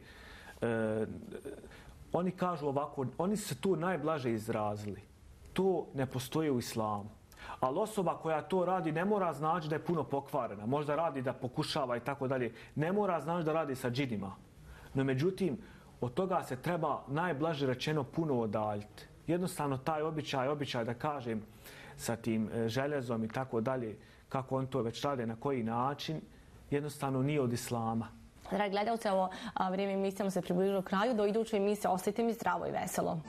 Oni kažu ovako, oni su se tu najblaže izrazili. To ne postoji u islamu. Ali osoba koja to radi ne mora znači da je puno pokvarena. Možda radi da pokušava i tako dalje. Ne mora znači da radi sa džinima. No međutim, od toga se treba najblaže rečeno puno odaljiti. Jednostavno taj običaj da kažem sa tim željezom i tako dalje, kako on to već rade, na koji način, jednostavno nije od islama. Dragi gledalci, ovo vrijeme emisijama se približilo kraju. Do iduće emisije ostajte mi zdravo i veselo.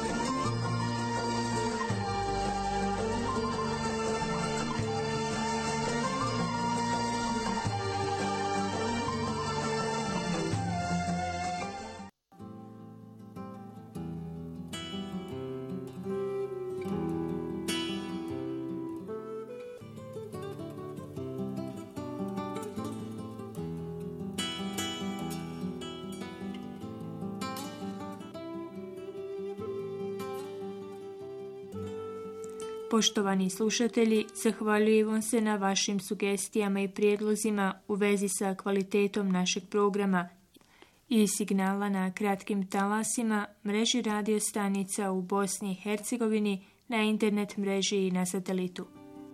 Poštovani slušatelji, zahvaljujem se na vašim sugestijama i prijedlozima u vezi sa kvalitetom našeg programa i signala na kratkim talasima, mreži radio stanica u Bosni i Hercegovini, na internet mreži i na satelitu.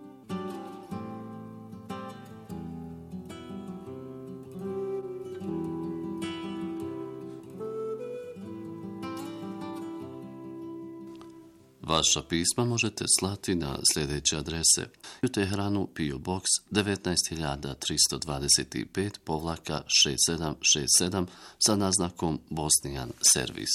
Vaša pisma možete slati na sljedeće adrese: u Teheranu PO Box 19325-6767 sa naznakom Bosnijan servis.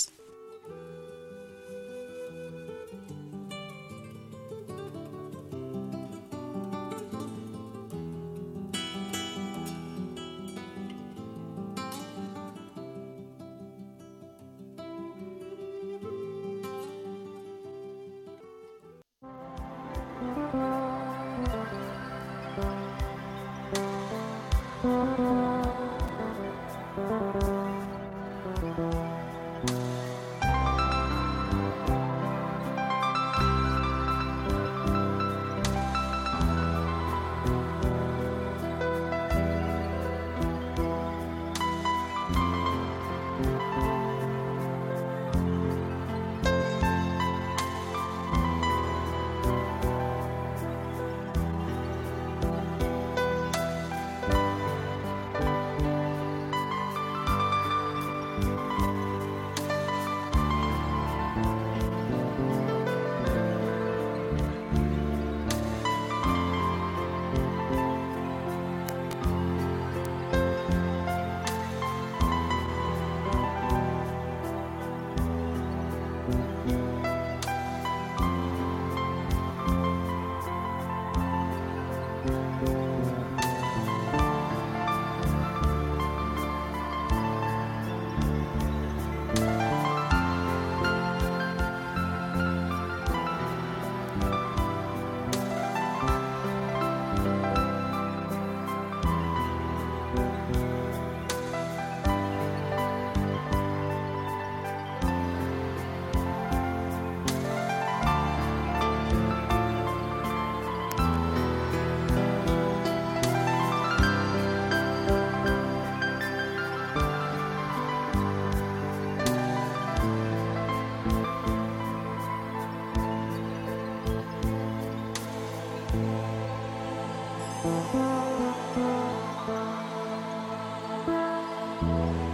Thank you.